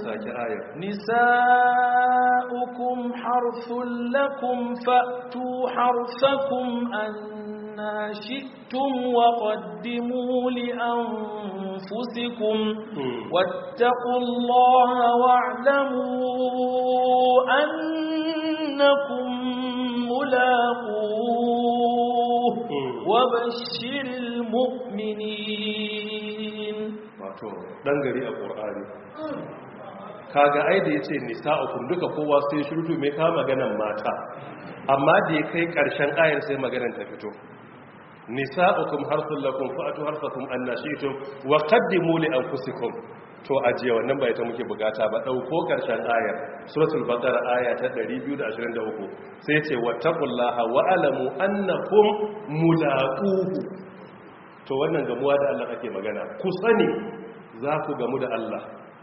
نساؤكم حرث لكم فأتوا حرثكم أنا شئتم وقدموا لأنفسكم واتقوا الله واعلموا أنكم ملاقوه وبشر المؤمنين wato dan gari a Qur'ani kaga ai da yace nisa'ukum duka kowa sai shirutu mai ka maganan mata amma da ya kai karshen ayar sai maganan ta fito nisa'ukum harthul lakum fa'atu harthakum annashitum wa qaddimu li anfusikum to ajiye wannan bai ta muke bukata ba dauko karshen ayar suratul baqara aya ta ɗari biyu da ashirin da uku sai yace wattaqullaha wa alamu annakum mulaquhu to wannan gamuwa da Allah ake magana ku sani za ku gamu da Allah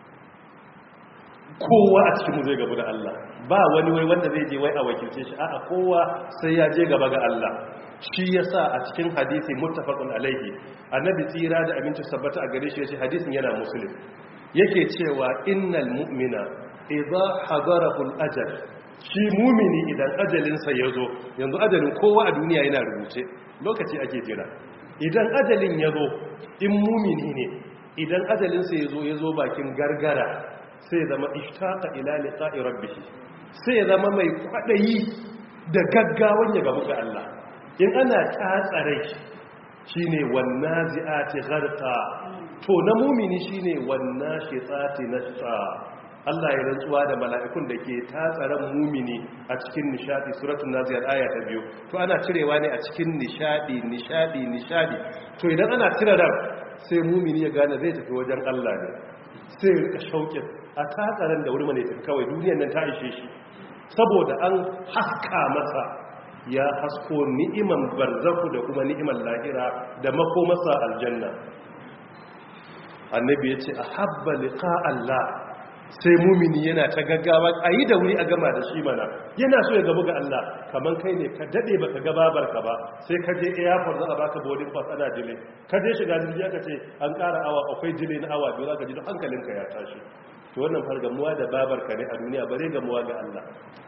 kowa a cikin mu zai gamu da Allah ba wani wai wanda zai je wai a wakilce shi a'a kowa sai ya je gaba ga Allah shi yasa a cikin hadisi muttafaqun alaihi annabi tsira da aminci sabbata a gare shi yace hadisin yana muslim yake cewa innal mu'mina idza hadarahu al-ajal shi mu'mini idan ajalin sa yazo yanzu ajalin kowa a duniya yana rubuce lokaci ake jira idan ajalin yazo in mu'mini ne idan ajalin sa yazo yazo bakin gargara sai zama ishtaqa ila liqa'i rabbih sai zama mai kwadayi da gaggawan ya gamu ga Allah in ana tatsarai shine wannazi'ati gharqa to na mumini shine wannashitati nasha Allah ya rantsuwa da mala'ikun da ke tatsaran mumini a cikin nishadi suratul naziyat aya ta biyu to ana cirewa ne a cikin nishadi nishadi nishadi to idan ana cire ran sai mumini ya gane zai tafi wajen Allah ne sai ya rika shauƙin a tatsaran da wuri ne tafi kawai duniyar nan ta ishe shi saboda an haska masa ya hasko ni'iman barzaku da kuma ni'iman lahira da makomarsa aljanna annabi ya ce a habba liqa Allah sai mumini yana ta gaggawa a yi da wuri a gama da shi mana yana so ya gabu ga Allah kamar kai ne ka dade baka ga babarka ba sai ka je airport za a baka boarding pass ana dile ka je shiga jirgi aka ce an ƙara awa akwai dile na awa biyu za ka ji don hankalinka ya tashi to wannan fargamuwa da babarka ne a duniya bare gamuwa ga Allah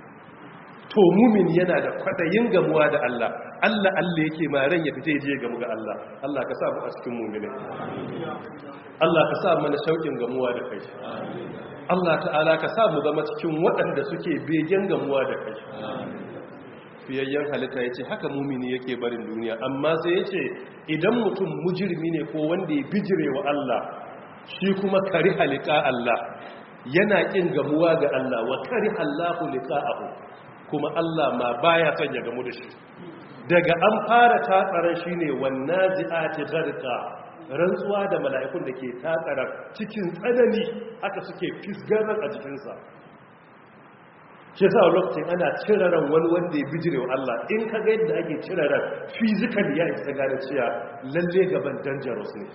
to mumin yana da kwadayin gamuwa da Allah Allah Allah yake ma ran ya fita je gamu ga Allah Allah ka sa mu a cikin mu'mini Allah ka sa mana shaukin gamuwa da kai Allah ta'ala ka sa mu zama cikin waɗanda suke begen gamuwa da kai fiyayyen halitta yace haka mumini yake barin duniya amma sai yace idan mutum mujrimi ne ko wanda ya bijire wa Allah shi kuma kari halika Allah yana kin gamuwa ga Allah wa kari Allahu liqa'ahu kuma Allah ma baya son ya gamu da shi daga an fara tatsaran shine wannazi'ati gharqa rantsuwa da mala'ikun da ke tatsarar cikin tsanani aka suke fisgarar a jikinsa shi sa lokacin ana ciraran wani wanda ya bijire wa Allah in ka ga yadda ake ciraran physically ya isa gane cewa lalle gaban dangerous ne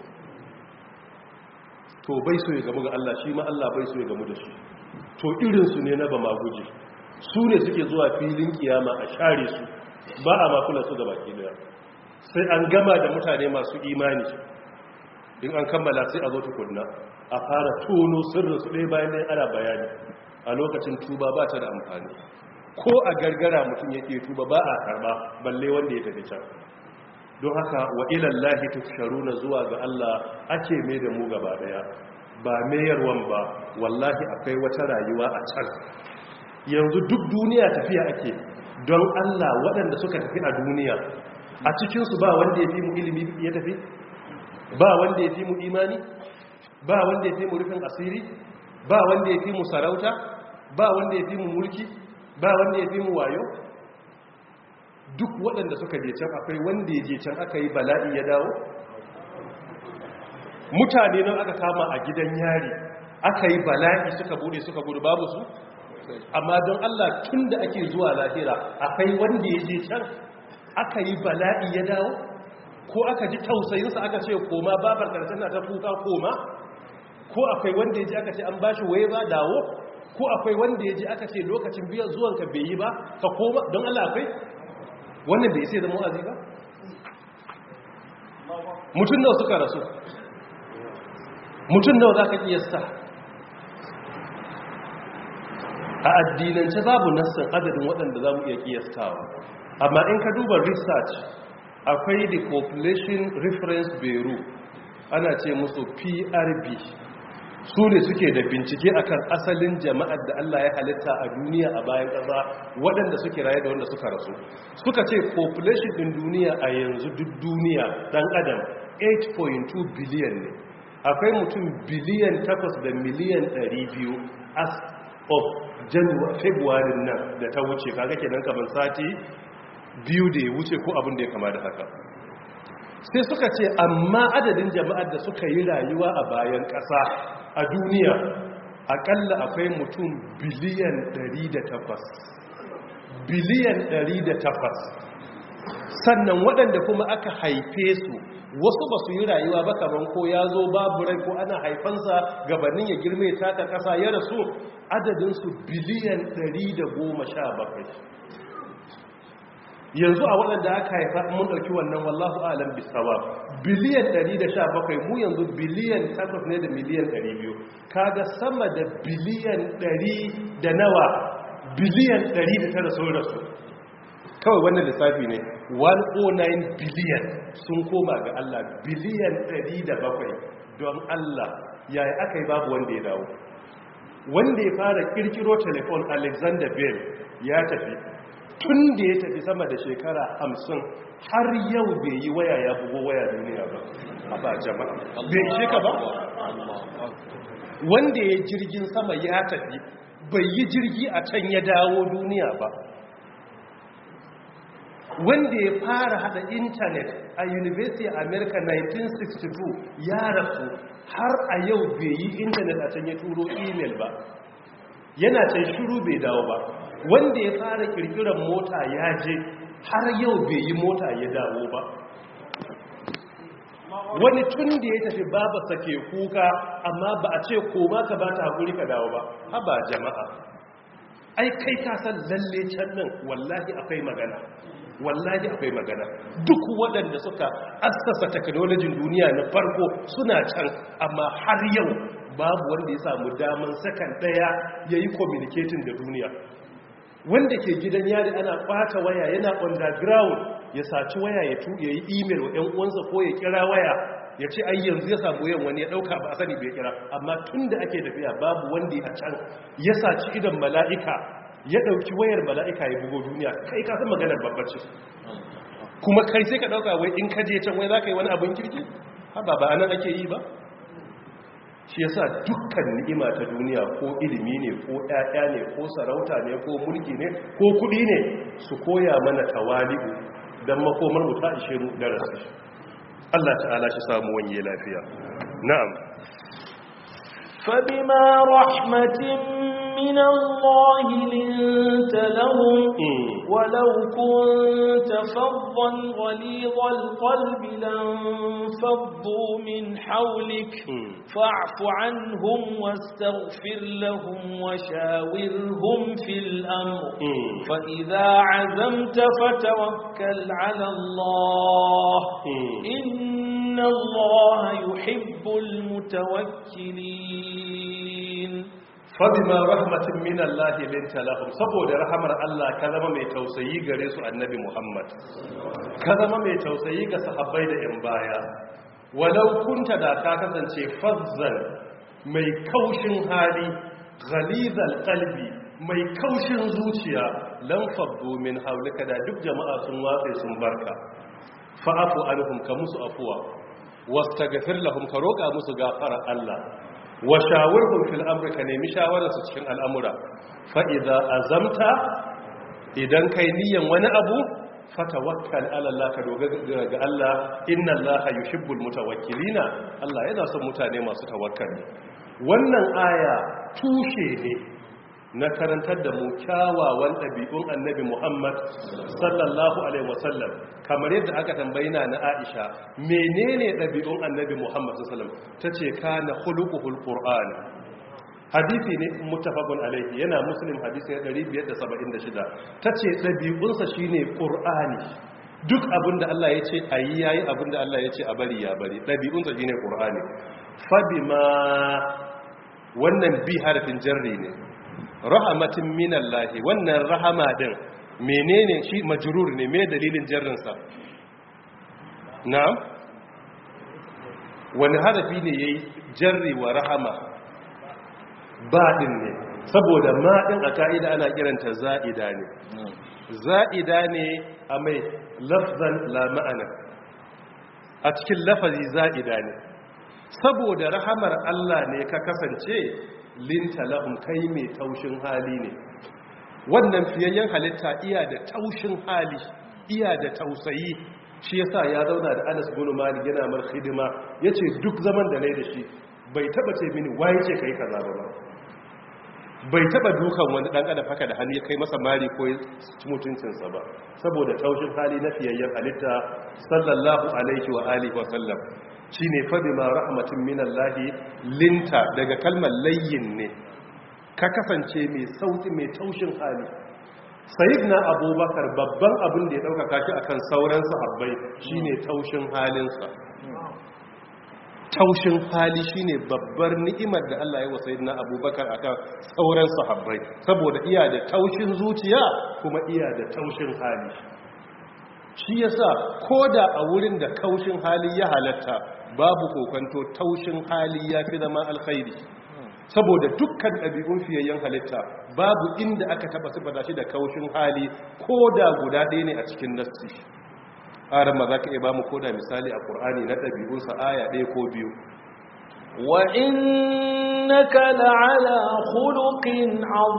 to bai so ya gamu ga Allah shi ma Allah bai so ya gamu da shi to irinsu ne na ba maguje su ne suke zuwa filin kiyama a share su ba a makula su gaba ke daya sai an gama da mutane masu imani in an kammala sai a zo tukunna a fara tono sirrin su ɗaya bayan ɗaya ana bayani a lokacin tuba ba ta da amfani ko a gargara mutum yake tuba ba a karba balle wanda ya tafi can don haka wa ilallahi tuhsharuna zuwa ga Allah ake mai da mu gaba daya ba mayarwan ba wallahi akwai wata rayuwa a can yanzu duk duniya tafiya ake don Allah waɗanda suka tafi a duniya a cikinsu ba wanda ya fi mu ilimi ya tafi ba wanda ya fi mu imani ba wanda ya fi mu rufin asiri ba wanda ya fi mu sarauta ba wanda ya fi mu mulki ba wanda ya fi mu wayo duk waɗanda suka je can akwai wanda ya je can aka yi bala'i ya dawo mutane nan aka kama a gidan yari aka yi bala'i suka bude suka gudu babu su amma don Allah tun da ake zuwa lahira akwai wanda ya je can aka yi bala'i ya dawo ko aka ji tausayinsa aka ce koma babar karshen na ta kuka koma ko akwai wanda ya ji aka ce an bashi waye ba dawo ko akwai wanda ya ji aka ce lokacin biyan zuwanka bai yi ba ka koma don Allah akwai wannan bai sai zama wa'azi ba mutum nawa suka rasu mutum nawa za ka kiyasta a addinance babu nassan adadin waɗanda za mu iya kiyastawa amma in ka duba research akwai the population reference bureau ana ce musu P R B su ne suke da bincike akan asalin jama'ar da Allah ya halitta a duniya a bayan ƙasa waɗanda suke raye da wanda suka rasu suka ce population ɗin duniya a yanzu duk duniya ɗan adam eight point two billion ne akwai mutum biliyan takwas da miliyan ɗari biyu as of January February nan da ta wuce kaga kenan kamar sati biyu da ya wuce ko abin da ya kama da haka sai suka ce amma adadin jama'ar da suka yi rayuwa a bayan ƙasa a duniya akalla akwai mutum biliyan ɗari da takwas biliyan ɗari da takwas sannan waɗanda kuma aka haife su wasu ba su yi rayuwa ba kamar ko ya zo babu rai ko ana haifansa gabanin ya girme taka ƙasa ya rasu adadinsu biliyan ɗari da goma sha bakwai yanzu a waɗanda aka haifa mun ɗauki wannan wallahu alam bisawa biliyan ɗari da sha bakwai mu yanzu biliyan takwas ne da miliyan ɗari biyu kaga sama da biliyan ɗari da nawa biliyan ɗari da tara sun rasu kawai wannan lissafi ne one hundred nine biliyan sun koma ga Allah biliyan ɗari da bakwai don Allah yaya aka yi babu wanda ya dawo wanda ya fara kirkiro telefon Alexander Bell ya tafi tun da ya tafi sama da shekara hamsin har yau bai yi waya ya bugo waya duniya ba a ba jama'a bai ishe ka ba wanda ya jirgin sama ya tafi bai yi jirgi a can ya dawo duniya ba wanda ya fara hada intanet a University of America nineteen sixty-two ya rasu har a yau bai yi intanet a can ya turo email ba yana can shiru bai dawo ba wanda ya fara kirkirar mota ya je har yau bai yi mota ya dawo ba wani tun da ya tafi babu sake kuka amma ba a ce koma ka ba ta haƙuri ka dawo ba haba jama'a ai kai ka san lalle can nan wallahi akwai magana wallahi akwai magana duk waɗanda suka assasa technologyin duniya na farko suna can amma har yau babu wanda ya samu daman sakan ɗaya ya yi communicating da duniya wanda ke gidan yari ana kwata waya yana underground ya saci waya ya tuɗe ya yi email wa ‘yan uwansa ko ya kira waya ya ce ai yanzu ya samu yan wani ya ɗauka ba a sani bai kira amma tun da ake tafiya babu wanda ya can ya saci idan mala'ika ya ɗauki wayar mala'ika ya bugo duniya kai ka san maganar babbace kuma kai sai ka ɗauka wai in ka je can wai za ka yi wani abin kirki ba ba anan ake yi ba shi yasa dukkan ni'ima ta duniya ko ilimi ne ko ƴaƴa ne ko sarauta ne ko mulki ne ko kuɗi ne su koya mana tawali'u dan makomar mu ta ishe mu darasi Allah ta'ala shi samu wanye lafiya na'am فبما رحمة من الله لنت لهم ولو كنت فظا غليظ القلب لانفضوا من حولك فاعف عنهم واستغفر لهم وشاورهم في الأمر فإذا عزمت فتوكل على الله إن الله يحب المتوكلين فبما رحمة من الله لنت لهم saboda rahamar Allah ka zama mai tausayi gare su annabi Muhammad ka zama mai tausayi ga sahabbai da yan baya walau kunta da ka kasance fazzan mai kaushin hali ghalizal qalbi mai kaushin zuciya lan faddu min hawlika da duk jama'a sun watsa sun barka fa'afu anhum ka musu afuwa wastaghfir lahum ka roka musu gafara Allah wa shawirhum fil amri ka nemi shawararsu cikin al'amura fa idza azamta idan kai niyan wani abu fatawakkal ala Allah ka dogara ga Allah inna Allah yuhibbul mutawakkilina Allah yana son mutane masu tawakkali wannan aya tushe ne na karantar da mu kyawawan ɗabi'un annabi Muhammad sallallahu alaihi wasallam kamar yadda aka tambayi na na Aisha menene ɗabi'un annabi Muhammad sallallahu alaihi wasallam tace kana khuluquhul qur'an hadisi ne muttafaqun alaihi yana muslim hadisi na ɗari biyar da saba'in da shida tace ɗabi'unsa shine qur'ani duk abinda Allah ya ce ayi yayi abinda Allah ya ce a bari ya bari ɗabi'unsa shine qur'ani fabima wannan bi harfin jarri ne rahmatin minallahi wannan rahama din menene shi majrur ne me dalilin jarrin sa na'am wani harafi ne yayi jarri wa rahama ba din ne saboda ma din a kaida ana kiranta za'ida ne za'ida ne a mai lafzan la ma'ana a cikin lafazi za'ida ne saboda rahamar Allah ne ka kasance linta lahum kai mai taushin hali ne wannan fiyayyen halitta iya da taushin hali iya da tausayi shi yasa ya zauna da Anas bin Malik yana mar hidima yace duk zaman da nayi da shi bai taba ce mini wai ce kai kaza ba bai taba dukan wani dan adam haka da hannu ya kai masa mari ko mutuncinsa ba saboda taushin hali na fiyayyen halitta sallallahu alaihi wa alihi wa sallam shi ne faɗi ma rahmatin minallahi linta daga kalmar layyin ne ka kasance mai sauti mai taushin hali sayyidina abubakar babban abin da ya ɗaukaka shi akan sauran sahabbai shine taushin halinsa taushin hali shine babbar ni'imar da Allah ya wa sayyidina abubakar akan sauran sahabbai saboda iya da taushin zuciya kuma iya da taushin hali shi yasa koda a wurin da kaushin hali ya halatta babu kokanto taushin hali ya fi zama alkhairi saboda dukkan ɗabi'un fiyayyen halitta babu inda aka taba sifata shi da kaushin hali koda guda ɗaya ne a cikin nassi aran ma za ka iya ba mu koda misali a ƙur'ani na ɗabi'unsa aya ɗaya ko biyu wa innaka la'ala khuluqin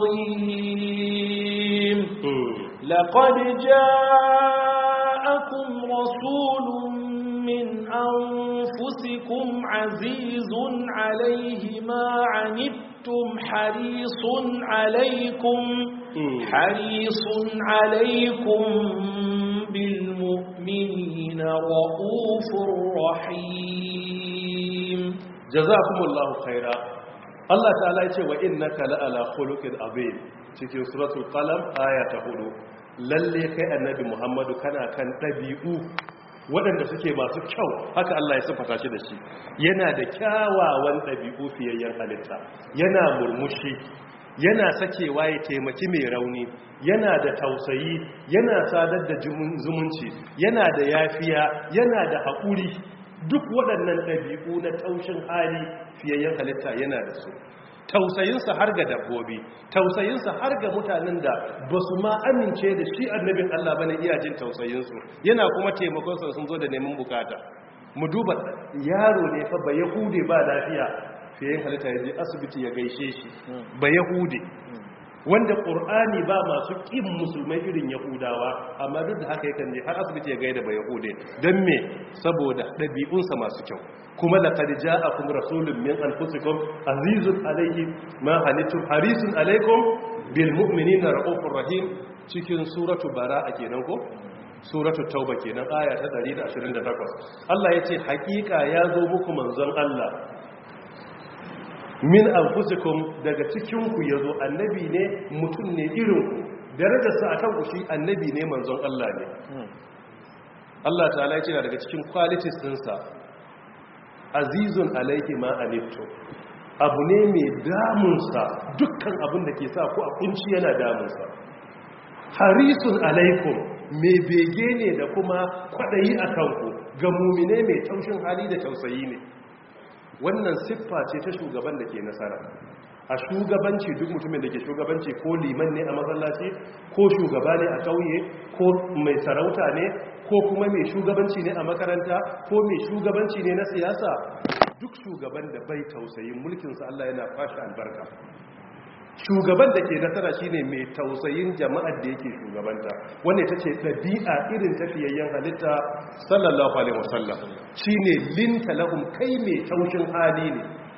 azim laqad ja'akum rasulun min anfusikum azizun alayhi ma 'anittum harisun alaykum harisun alaykum bil mu'minina raufur rahim jazakumullahu khaira Allah ta'ala ya ce wa innaka la'ala khuluqin azim cikin suratul qalam aya ta hudu lalle kai annabi Muhammadu kana kan dabi'u waɗanda suke masu kyau haka Allah ya siffata shi da shi yana da kyawawan dabi'u fiyayyen halitta yana murmushi yana sakewa ya taimaki mai rauni yana da tausayi yana sadar da zumunci yana da yafiya yana da haƙuri duk waɗannan ɗabi'u na taushin hali fiyayyen halitta yana da su tausayinsa har ga dabbobi tausayinsa har ga mutanen da ba su ma amince da shi annabin Allah bane iya jin tausayinsu yana kuma taimakonsa sun zo da neman bukata mu duba yaro ne fa ba yahude ba lafiya fiyayyen halitta ya je asibiti ya gaishe shi ba yahude wanda ƙur'ani ba masu ƙin musulmai irin yahudawa amma duk da haka yakan je har asibiti ya gaida ba yahude don me saboda ɗabi'unsa masu kyau kuma laqad ja'akum rasulun min anfusikum azizun alayhi ma anittum harisun alaykum bil mu'minina raufur rahim cikin suratu bara'a kenan ko suratu tauba kenan aya ta ɗari da ashirin da takwas Allah yace hakika ya zo muku manzon Allah min anfusikum daga cikinku yazo annabi ne mutum ne irin darajarsa akan ku shi annabi ne manzon Allah ne Allah ta'ala yace daga cikin qualities dinsa azizun alayhi ma anittu abu ne mai damunsa dukkan abin da ke sa ku a kunci yana damunsa harisun alaikum mai bege ne da kuma kwadayi akan ku ga mumine mai taushin hali da tausayi ne wannan siffa ce ta shugaban da ke nasara a shugabanci duk mutumin da ke shugabanci ko liman ne a masallaci ko shugaba ne a kauye ko mai sarauta ne ko kuma mai shugabanci ne a makaranta ko mai shugabanci ne na siyasa duk shugaban da bai tausayin mulkinsa Allah yana fashi albarka shugaban da ke nasara shine mai tausayin jama'ar da yake shugabanta wanda ita ce ɗabi'a irin tafiyayyen halitta sallallahu alaihi wasallam shine linta lahum kai mai taushin hali ne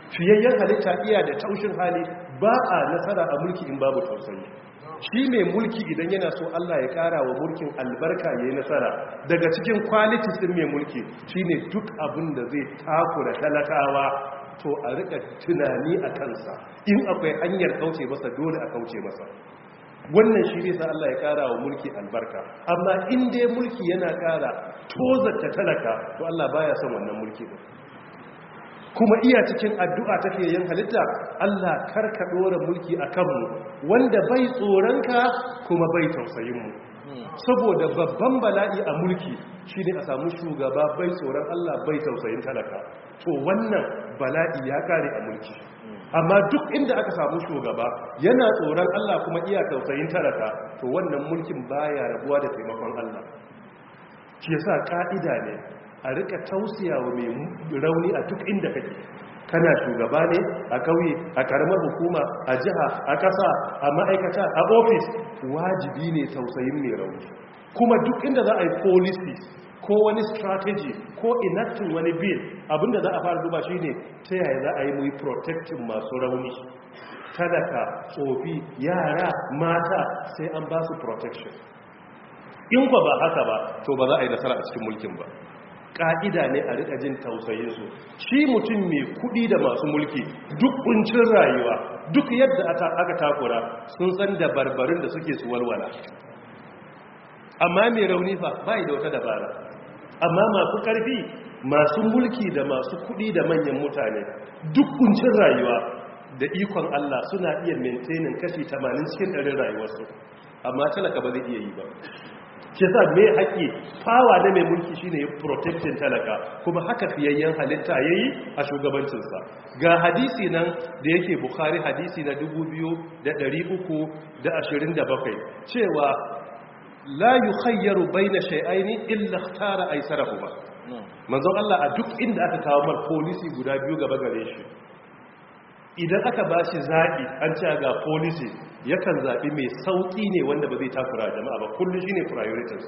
fiyayyen halitta iya da taushin hali, ba a nasara a mulki in babu tausayi. Shi mai mulki idan yana so Allah ya kara wa mulkin albarka ya yi nasara, daga cikin qualities din mai mulki shine duk abin da zai takura talakawa to a rika tunani a kansa, in akwai hanyar kauce masa dole a kauce masa. Wannan shi ne sa Allah ya kara wa mulki albarka. Amma in dai mulki yana kara tozarta talaka to Allah baya son wannan mulki din. Kuma iya cikin addu'a take yin halitta, Allah karka dora mulki a kanmu wanda bai tsoronka kuma bai tausayinmu. Saboda babban bala'i a mulki shi ne a samu shugaba bai tsoron Allah bai tausayin talaka. To wannan bala'i ya kare a mulki. Amma duk inda aka samu shugaba yana tsoron Allah kuma iya tausayin talaka, to wannan mulkin baya rabuwa da taimakon Allah. Shi yasa ka'ida ne a rika tausaya wa mai rauni a duk inda kake. Kana shugaba ne a kauye, a karamar hukuma, a jiha, a kasa, a ma'aikata, a ofis, wajibi ne tausayin mai rauni. Kuma duk inda za a yi policy ko wani strategy ko enacting wani bill, abinda za a fara duba shine ta yaya za a yi muyi protecting masu rauni. Talaka, tsofi, yara, mata sai an ba su protection. In ba haka ba to ba za a yi nasara a cikin mulkin ba. Ka'ida ne a rika jin tausayin su. Shi mutum mai kudi da masu mulki duk kuncin rayuwa, duk yadda aka takura sun san da barbarin da suke su walwala. Amma mai rauni fa bai da wata dabara. Amma masu karfi, masu mulki da masu kudi da manyan mutane duk kuncin rayuwa da ikon Allah suna iya maintaining kashi tamanin cikin ɗarin rayuwarsu. Amma talaka ba zai iya yi ba. Shi sa mai haƙi fawa na mai mulki shine ya protectin talaka, kuma haka fiyayyen halitta yayi a shugabancinsa. Ga hadisi nan da yake Bukhari, hadisi na dubu biyu da ɗari uku da ashirin da bakwai, cewa la yukhayyaru baina shay'aini illa ikhtara aysarahuma. Manzon Allah a duk inda aka kawo mar policy guda biyu gaba gare shi, idan aka ba shi zaɓi an ce ga policy, yakan zaɓi mai sauƙi ne wanda ba zai takura jama'a ba, kullum shi ne prioritinsa.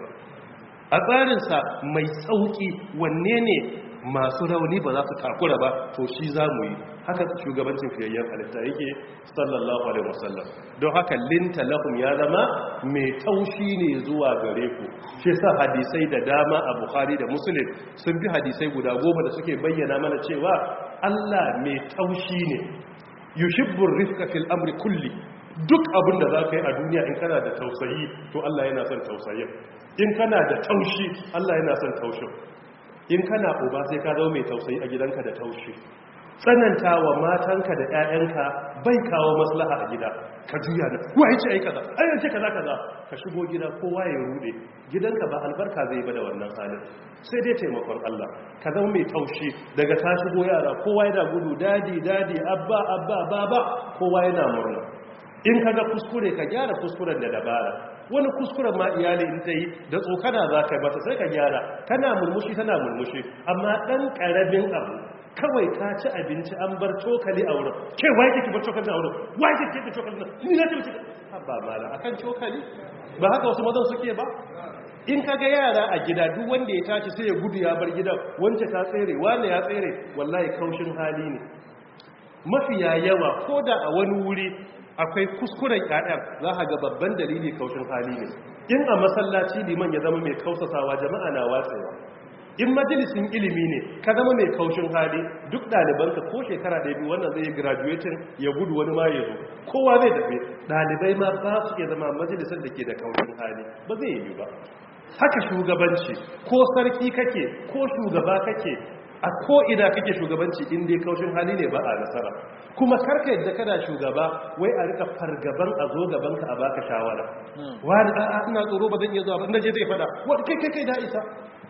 A tsarinsa mai sauƙi wanne ne masu rauni ba za su takura ba, to shi za mu yi. Haka shugabancin fiyayyen halitta yake sallallahu alaihi wasallam. Don haka linta lahum ya zama mai taushi ne zuwa gare ku. Shi sa hadisai da dama a Bukhari da Muslim sun fi hadisai guda goma da suke bayyana mana cewa Allah mai taushi ne. Yuhibbur rifqa fil amri kulli. Duk abin da za ka yi a duniya in kana da tausayi to Allah yana son tausayin. In kana da taushi Allah yana son taushin. In kana uba sai ka zama mai tausayi a gidanka da taushi. Tsananta wa matanka da 'ya'yanka bai kawo maslaha a gida. Ka juya da wai ce ai kaza ai ce kaza kaza ka shigo gida kowa ya rude, gidanka ba albarka zai ba da wannan halin. Sai dai taimakon Allah. Ka zama mai taushi, daga ta shigo yara kowa yana gudu dadi dadi abba abba baba, kowa yana murna. In kaga kuskure ka gyara kuskuren da dabara. Wani kuskuren ma iyali in ta yi da tsokana za ka yi mata sai ka gyara, tana murmushi tana murmushi. Amma ɗan ƙaramin abu kawai ka ci abinci an bar cokali a wurin, ke waye kike bar cokali a wurin, waye kike bar cokali ni na ci ba mala akan cokali ba haka wasu mazan suke ba. In kaga yara a gida duk wanda ya tashi sai ya gudu ya bar gidan, wance ta tsere wani ya tsere, wallahi kaushin hali ne. Mafiya yawa ko da a wani wuri akwai kuskuren ƴaƴan, za ka ga babban dalili kaushin hali ne. In a masallaci liman ya zama mai kausasawa jama'a na watsewa. In majalisin ilimi ne ka zama mai kaushin hali, duk ɗalibanka ko shekara ɗaya biyu wannan zai yi graduating ya gudu wani ma ya zo, kowa zai tafi. Ɗalibai ma ba su iya zama majalisar da ke da kaushin hali, ba zai yi ba. Haka shugabanci, ko sarki kake ko shugaba kake, a ko'ina kake shugabanci inda ya kaushin hali ne ba a nasara. Kuma karka yadda kana shugaba wai a rika fargaban a zo gabanka a baka shawara. Wani a'a ina tsoro ba zan iya zuwa ba, ina je zai fada wani kai kai kai da isa.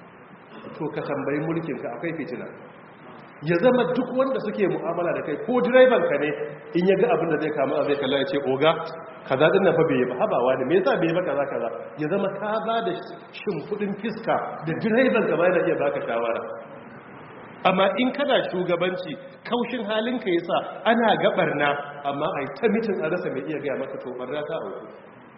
To ka tambayi mulkinka akwai fitina. Ya zama duk wanda suke mu'amala da kai ko direban ka ne in ya ga abin da zai kama zai kalla ya ce oga kaza din nan fa bai ba habawa ne me yasa bai ba kaza kaza. Ya zama ka ba da shimfudin fiska da direban ka bai da iya baka shawara. Amma in kana shugabanci kaushin halinka yasa ana gabarna amma ai ta mitin a rasa mai iya ga maka to barna ta auku.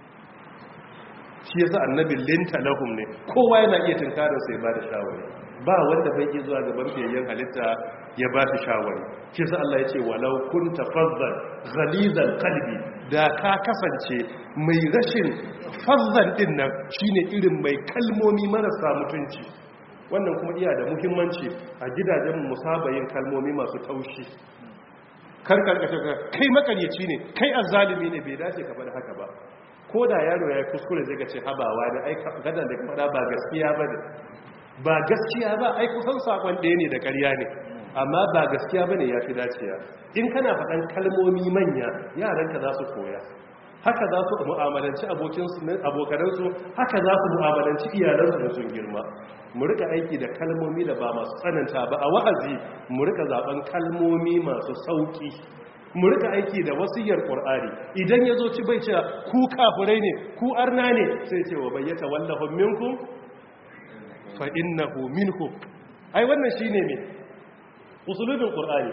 Shi yasa annabi linta lahum ne, kowa yana iya tunkarar sai ba da shawara. Ba wanda bai iya zuwa gaban fiyayyen halitta ya ba shi shawari. kisa Allah ya ce walau kunta fazzan ghalizal qalbi, da ka kasance mai rashin fazzan din nan shine irin mai kalmomi marasa mutunci. wannan kuma iya da muhimmanci a gidajen musabayin kalmomi masu taushi. karkar kai makaryaci ne, kai azzalimi ne, bai dace ka faɗi haka ba. ko da yaro ya kuskure zai ga ce habawa da ai gadan da faɗa ba gaskiya ba ne, ba gaskiya ba, ai kusan sakon ɗaya ne da ƙarya ne, amma ba gaskiya ba ne ya fi dacewa. in kana faɗan kalmomi manya yaranka za su koya, haka za su mu'amalanci abokanansu, haka za su mu'amalanci iyalansu da sun girma. mu rika aiki da kalmomi da ba masu tsananta ba a wa'azi, mu rika zaben kalmomi masu sauki, mu rika aiki da wasiyar qur'ani. idan yazo ci bai cewa ku kafirai ne, ku arna ne, sai ce wa bayyata wallahu minkum fa innahu minkum. ai wannan shine me usulubin qur'ani.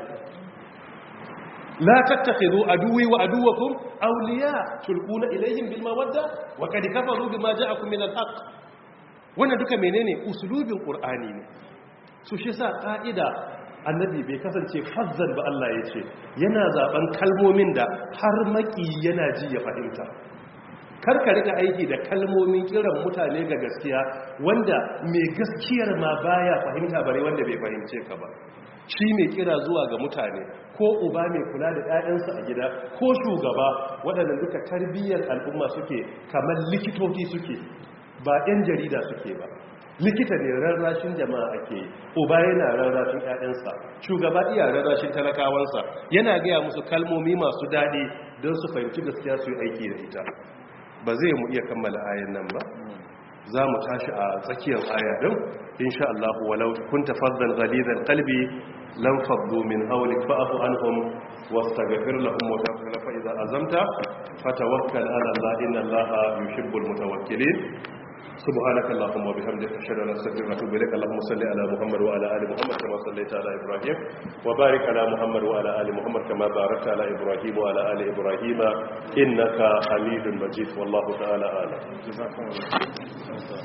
la tattakhidhu aduwwi wa aduwwakum awliya tulquna ilayhim bil mawadda wa qad kafaru bima ja'akum min al haqq. wannan duka menene usulubin qur'ani ne. su shi sa ka'ida annabi bai kasance fazzan ba. Allah ya ce yana zaben kalmomin da har maki yana ji ya fahimta. kar ka rika aiki da kalmomin kiran mutane ga gaskiya wanda mai gaskiyar ma baya fahimta bare wanda bai fahimce ka ba. shi mai kira zuwa ga mutane, ko uba mai kula da 'ya'yansa a gida, ko shugaba, waɗannan duka tarbiyyar al'umma suke, kamar likitoci suke, ba 'yan jarida suke ba. likita ne rarrashin jama'a ake yi, uba yana rarrashin 'ya'yansa, shugaba iya rarrashin talakawansa, yana gaya musu kalmomi masu daɗi don su fahimci gaskiya su yi aiki da ita. ba zai mu iya kammala ayan nan ba, za mu tashi a tsakiyar aya din insha Allah. walau kunta faddan ghalidhal qalbi lam faddu min hawlik fa'fu anhum wastaghfir lahum wa tawakkal fa idza azamta fatawakkal ala Allah inna Allaha yuhibbul mutawakkilin. سبحانك اللهم وبحمدك اشهد ان لا اله الا انت اتوب اليك. اللهم صل على محمد وعلى ال محمد كما صليت على ابراهيم وبارك على محمد وعلى ال محمد كما باركت على ابراهيم وعلى ال ابراهيم انك حميد مجيد. والله تعالى اعلم. جزاكم الله.